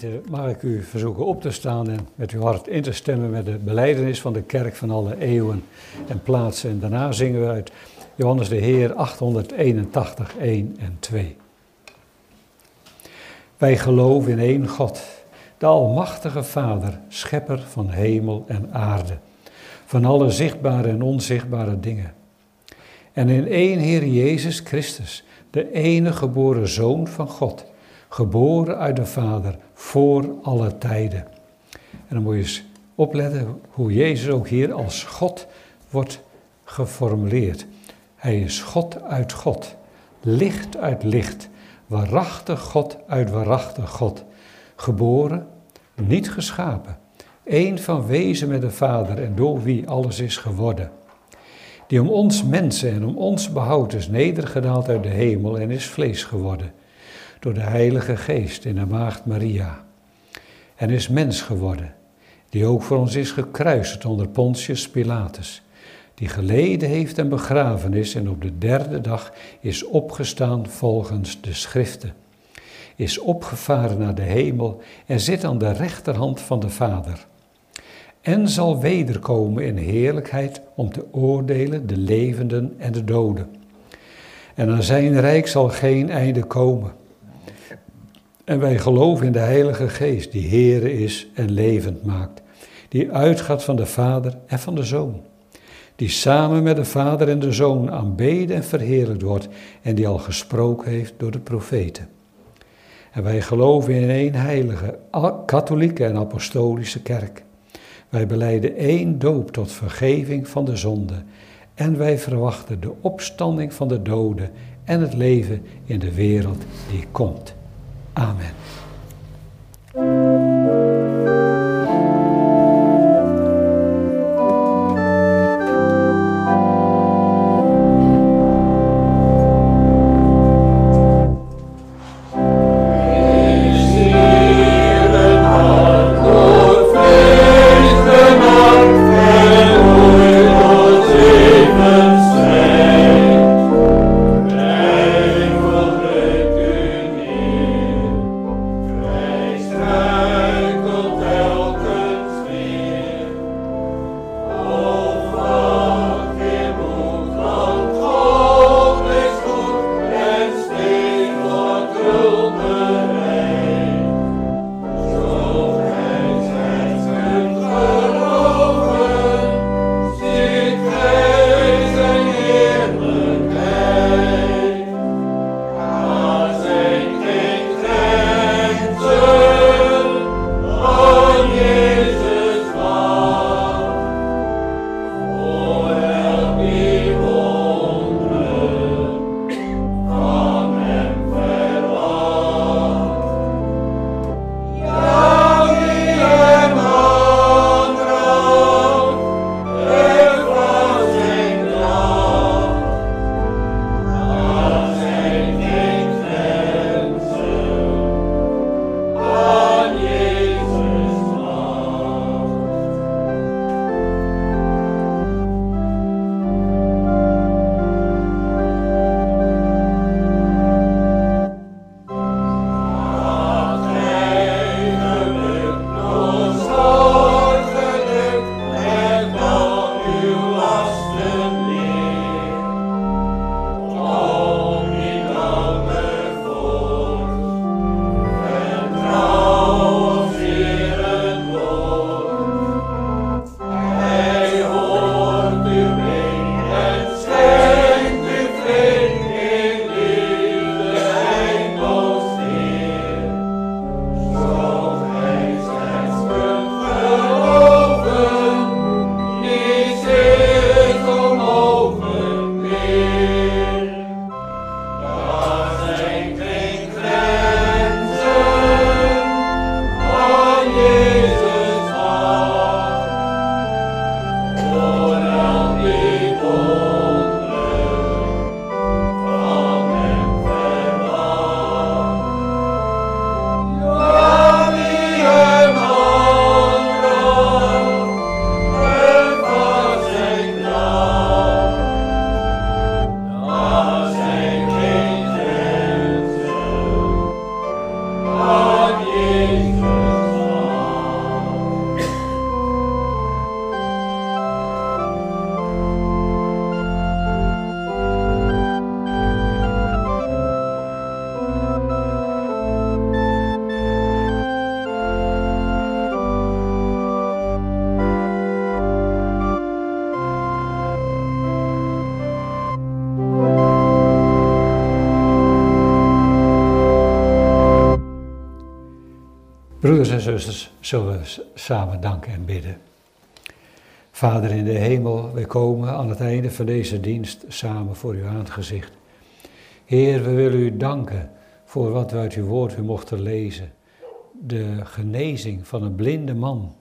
gemeente mag ik u verzoeken op te staan en met uw hart in te stemmen met de belijdenis van de kerk van alle eeuwen en plaatsen. En daarna zingen we uit Johannes de Heer 881, 1 en 2. Wij geloven in één God, de almachtige Vader, schepper van hemel en aarde, van alle zichtbare en onzichtbare dingen. En in één Heer Jezus Christus, de enige geboren Zoon van God, geboren uit de Vader voor alle tijden. En dan moet je eens opletten hoe Jezus ook hier als God wordt geformuleerd. Hij is God uit God, licht uit licht, waarachtig God uit waarachtig God. Geboren, niet geschapen, één van wezen met de Vader en door wie alles is geworden. Die om ons mensen en om ons behoud is nedergedaald uit de hemel en is vlees geworden. Door de Heilige Geest in de Maagd Maria. En is mens geworden, die ook voor ons is gekruisigd onder Pontius Pilatus. Die geleden heeft en begraven is en op de derde dag is opgestaan volgens de schriften. Is opgevaren naar de hemel en zit aan de rechterhand van de Vader. En zal wederkomen in heerlijkheid om te oordelen de levenden en de doden. En aan zijn rijk zal geen einde komen. En wij geloven in de Heilige Geest, die Heere is en levend maakt. Die uitgaat van de Vader en van de Zoon. Die samen met de Vader en de Zoon aanbeden en verheerlijkt wordt. En die al gesproken heeft door de profeten. En wij geloven in één heilige, katholieke en apostolische kerk. Wij belijden één doop tot vergeving van de zonde. En wij verwachten de opstanding van de doden en het leven in de wereld die komt. Amen. Broeders en zusters, zullen we samen danken en bidden. Vader in de hemel, wij komen aan het einde van deze dienst samen voor uw aangezicht. Heer, we willen u danken voor wat we uit uw woord weer mochten lezen. De genezing van een blinde man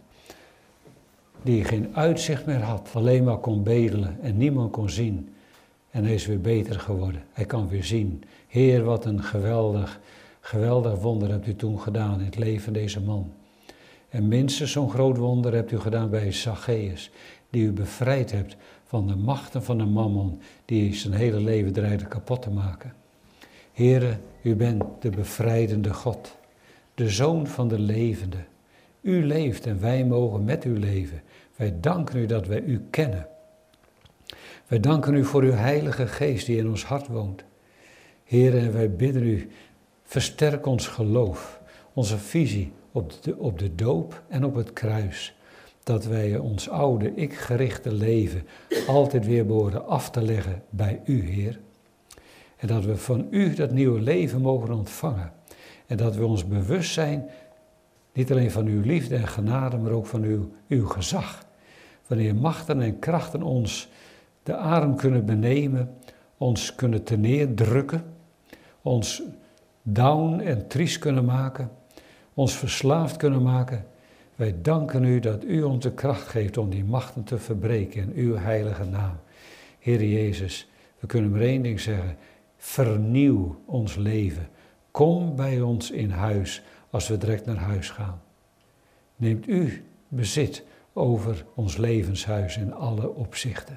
die geen uitzicht meer had, alleen maar kon bedelen en niemand kon zien. En hij is weer beter geworden, hij kan weer zien. Heer, wat een geweldig wonder hebt u toen gedaan in het leven van deze man. En minstens zo'n groot wonder hebt u gedaan bij Zacchaeus, die u bevrijd hebt van de machten van de mammon, die zijn hele leven dreigde kapot te maken. Heere, u bent de bevrijdende God, de Zoon van de levende. U leeft en wij mogen met u leven. Wij danken u dat wij u kennen. Wij danken u voor uw Heilige Geest die in ons hart woont. Heere, en wij bidden u, versterk ons geloof, onze visie op de doop en op het kruis. Dat wij ons oude, ik-gerichte leven altijd weer behoren af te leggen bij u, Heer. En dat we van u dat nieuwe leven mogen ontvangen. En dat we ons bewust zijn, niet alleen van uw liefde en genade, maar ook van uw gezag. Wanneer machten en krachten ons de adem kunnen benemen, ons kunnen terneerdrukken, ons down en triest kunnen maken, ons verslaafd kunnen maken. Wij danken u dat u ons de kracht geeft om die machten te verbreken in uw heilige naam. Heer Jezus, we kunnen maar één ding zeggen, vernieuw ons leven. Kom bij ons in huis als we direct naar huis gaan. Neemt u bezit over ons levenshuis in alle opzichten.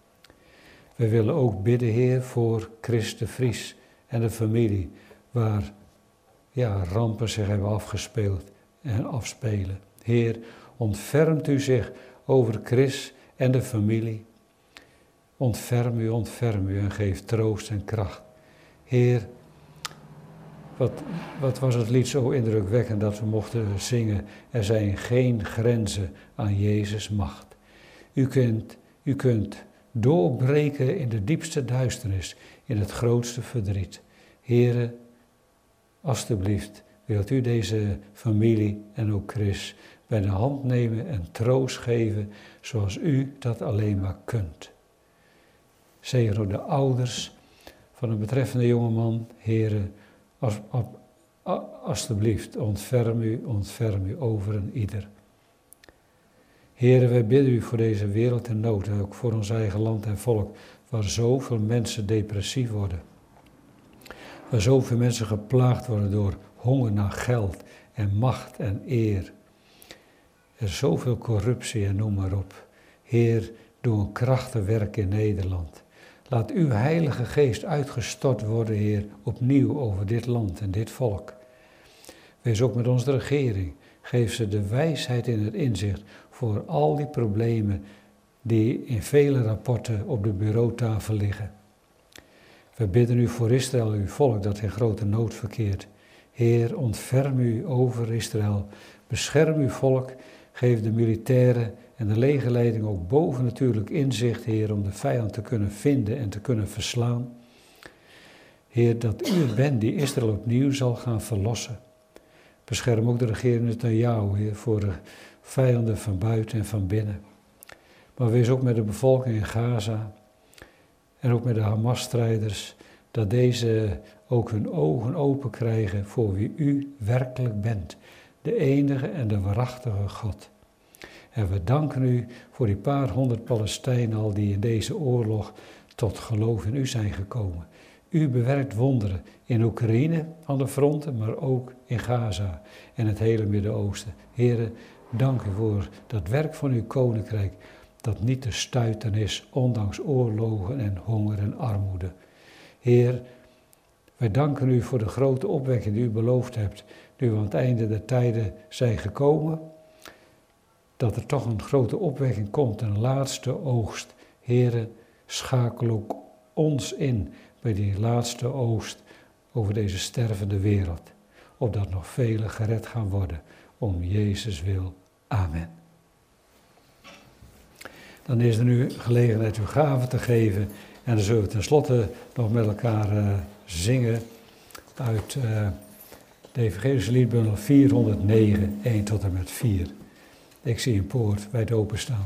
We willen ook bidden, Heer, voor Chris de Vries en de familie, waar rampen zich hebben afgespeeld en afspelen. Heer, ontfermt u zich over Chris en de familie. Ontferm u en geef troost en kracht. Heer, wat was het lied zo indrukwekkend dat we mochten zingen. Er zijn geen grenzen aan Jezus' macht. U kunt doorbreken in de diepste duisternis, in het grootste verdriet. Heere, alstublieft, wilt u deze familie en ook Chris bij de hand nemen en troost geven zoals u dat alleen maar kunt. Zegen ook de ouders van een betreffende jongeman, Heere, alstublieft, ontferm u over een ieder. Heere, wij bidden u voor deze wereld in nood en ook voor ons eigen land en volk, waar zoveel mensen depressief worden. Waar zoveel mensen geplaagd worden door honger naar geld en macht en eer. Er is zoveel corruptie en noem maar op. Heer, doe een krachtig werk in Nederland. Laat uw Heilige Geest uitgestort worden, Heer, opnieuw over dit land en dit volk. Wees ook met onze regering. Geef ze de wijsheid en het inzicht voor al die problemen die in vele rapporten op de bureautafel liggen. We bidden u voor Israël, uw volk dat in grote nood verkeert. Heer, ontferm u over Israël. Bescherm uw volk. Geef de militairen en de legerleiding ook bovennatuurlijk inzicht, Heer, om de vijand te kunnen vinden en te kunnen verslaan. Heer, dat u het bent die Israël opnieuw zal gaan verlossen. Bescherm ook de regering Netanyahu, Heer, voor de vijanden van buiten en van binnen. Maar wees ook met de bevolking in Gaza en ook met de Hamas-strijders, dat deze ook hun ogen open krijgen voor wie u werkelijk bent, de enige en de waarachtige God. En we danken u voor die paar honderd Palestijnen al die in deze oorlog tot geloof in u zijn gekomen. U bewerkt wonderen in Oekraïne aan de fronten, maar ook in Gaza en het hele Midden-Oosten. Here, dank u voor dat werk van uw koninkrijk, dat niet te stuiten is, ondanks oorlogen en honger en armoede. Heer, wij danken u voor de grote opwekking die u beloofd hebt, nu we aan het einde der tijden zijn gekomen, dat er toch een grote opwekking komt, een laatste oogst. Heere, schakel ook ons in bij die laatste oogst over deze stervende wereld, opdat nog velen gered gaan worden, om Jezus wil. Amen. Dan is er nu gelegenheid uw gaven te geven en dan zullen we tenslotte nog met elkaar zingen uit De evangelische liedbundel 409, 1 tot en met 4. Ik zie een poort wijd openstaan.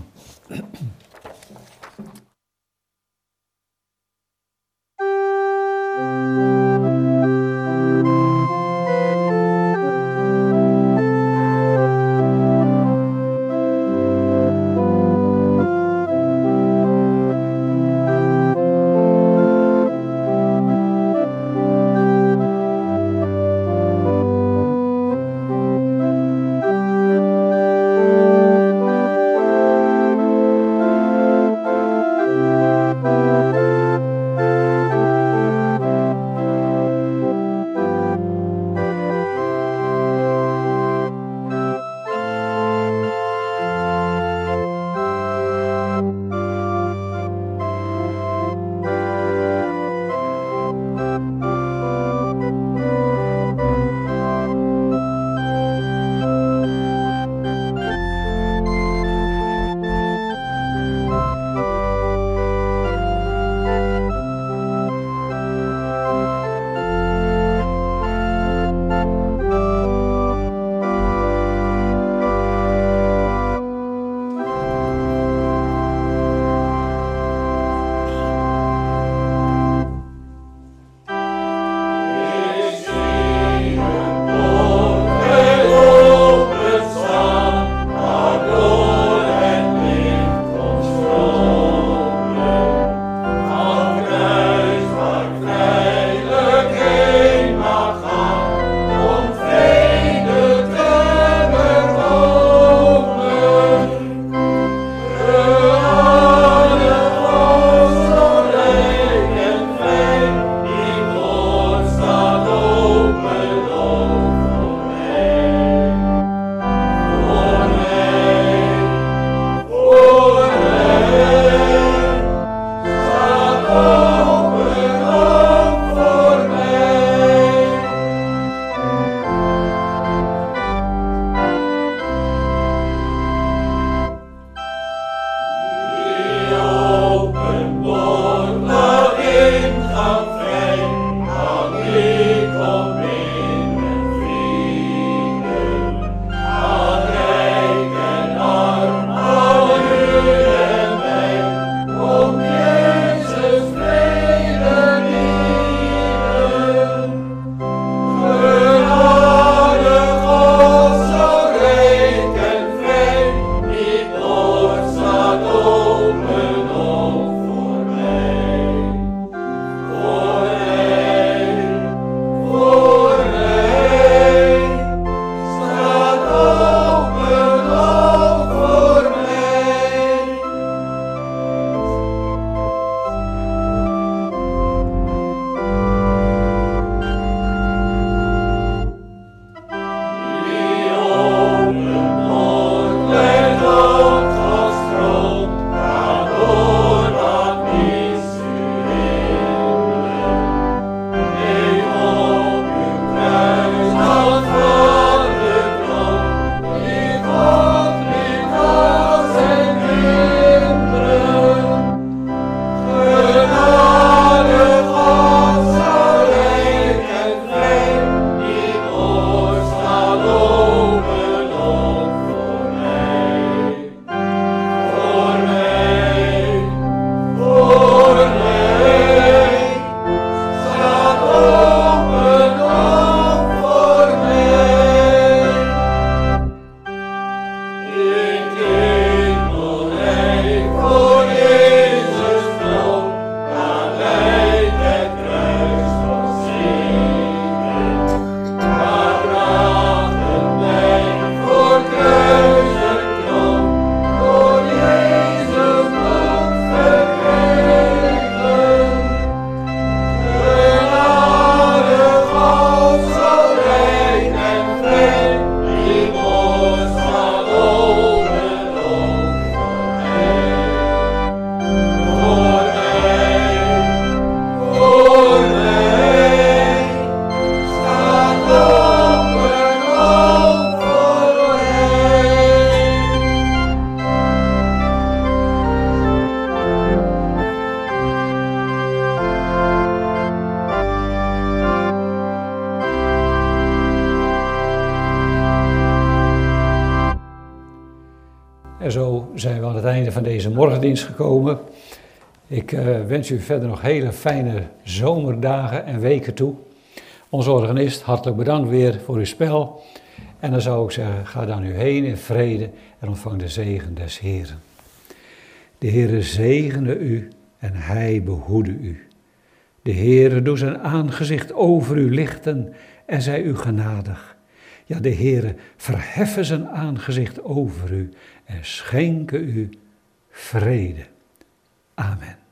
einde van deze morgendienst gekomen. Ik wens u verder nog hele fijne zomerdagen en weken toe. Onze organist, hartelijk bedankt weer voor uw spel. En dan zou ik zeggen, ga dan nu heen in vrede en ontvang de zegen des Heeren. De Heere zegene u en hij behoede u. De Heere doet zijn aangezicht over u lichten en zij u genadig. Ja, de Heere verheffen zijn aangezicht over u en schenke u vrede. Amen.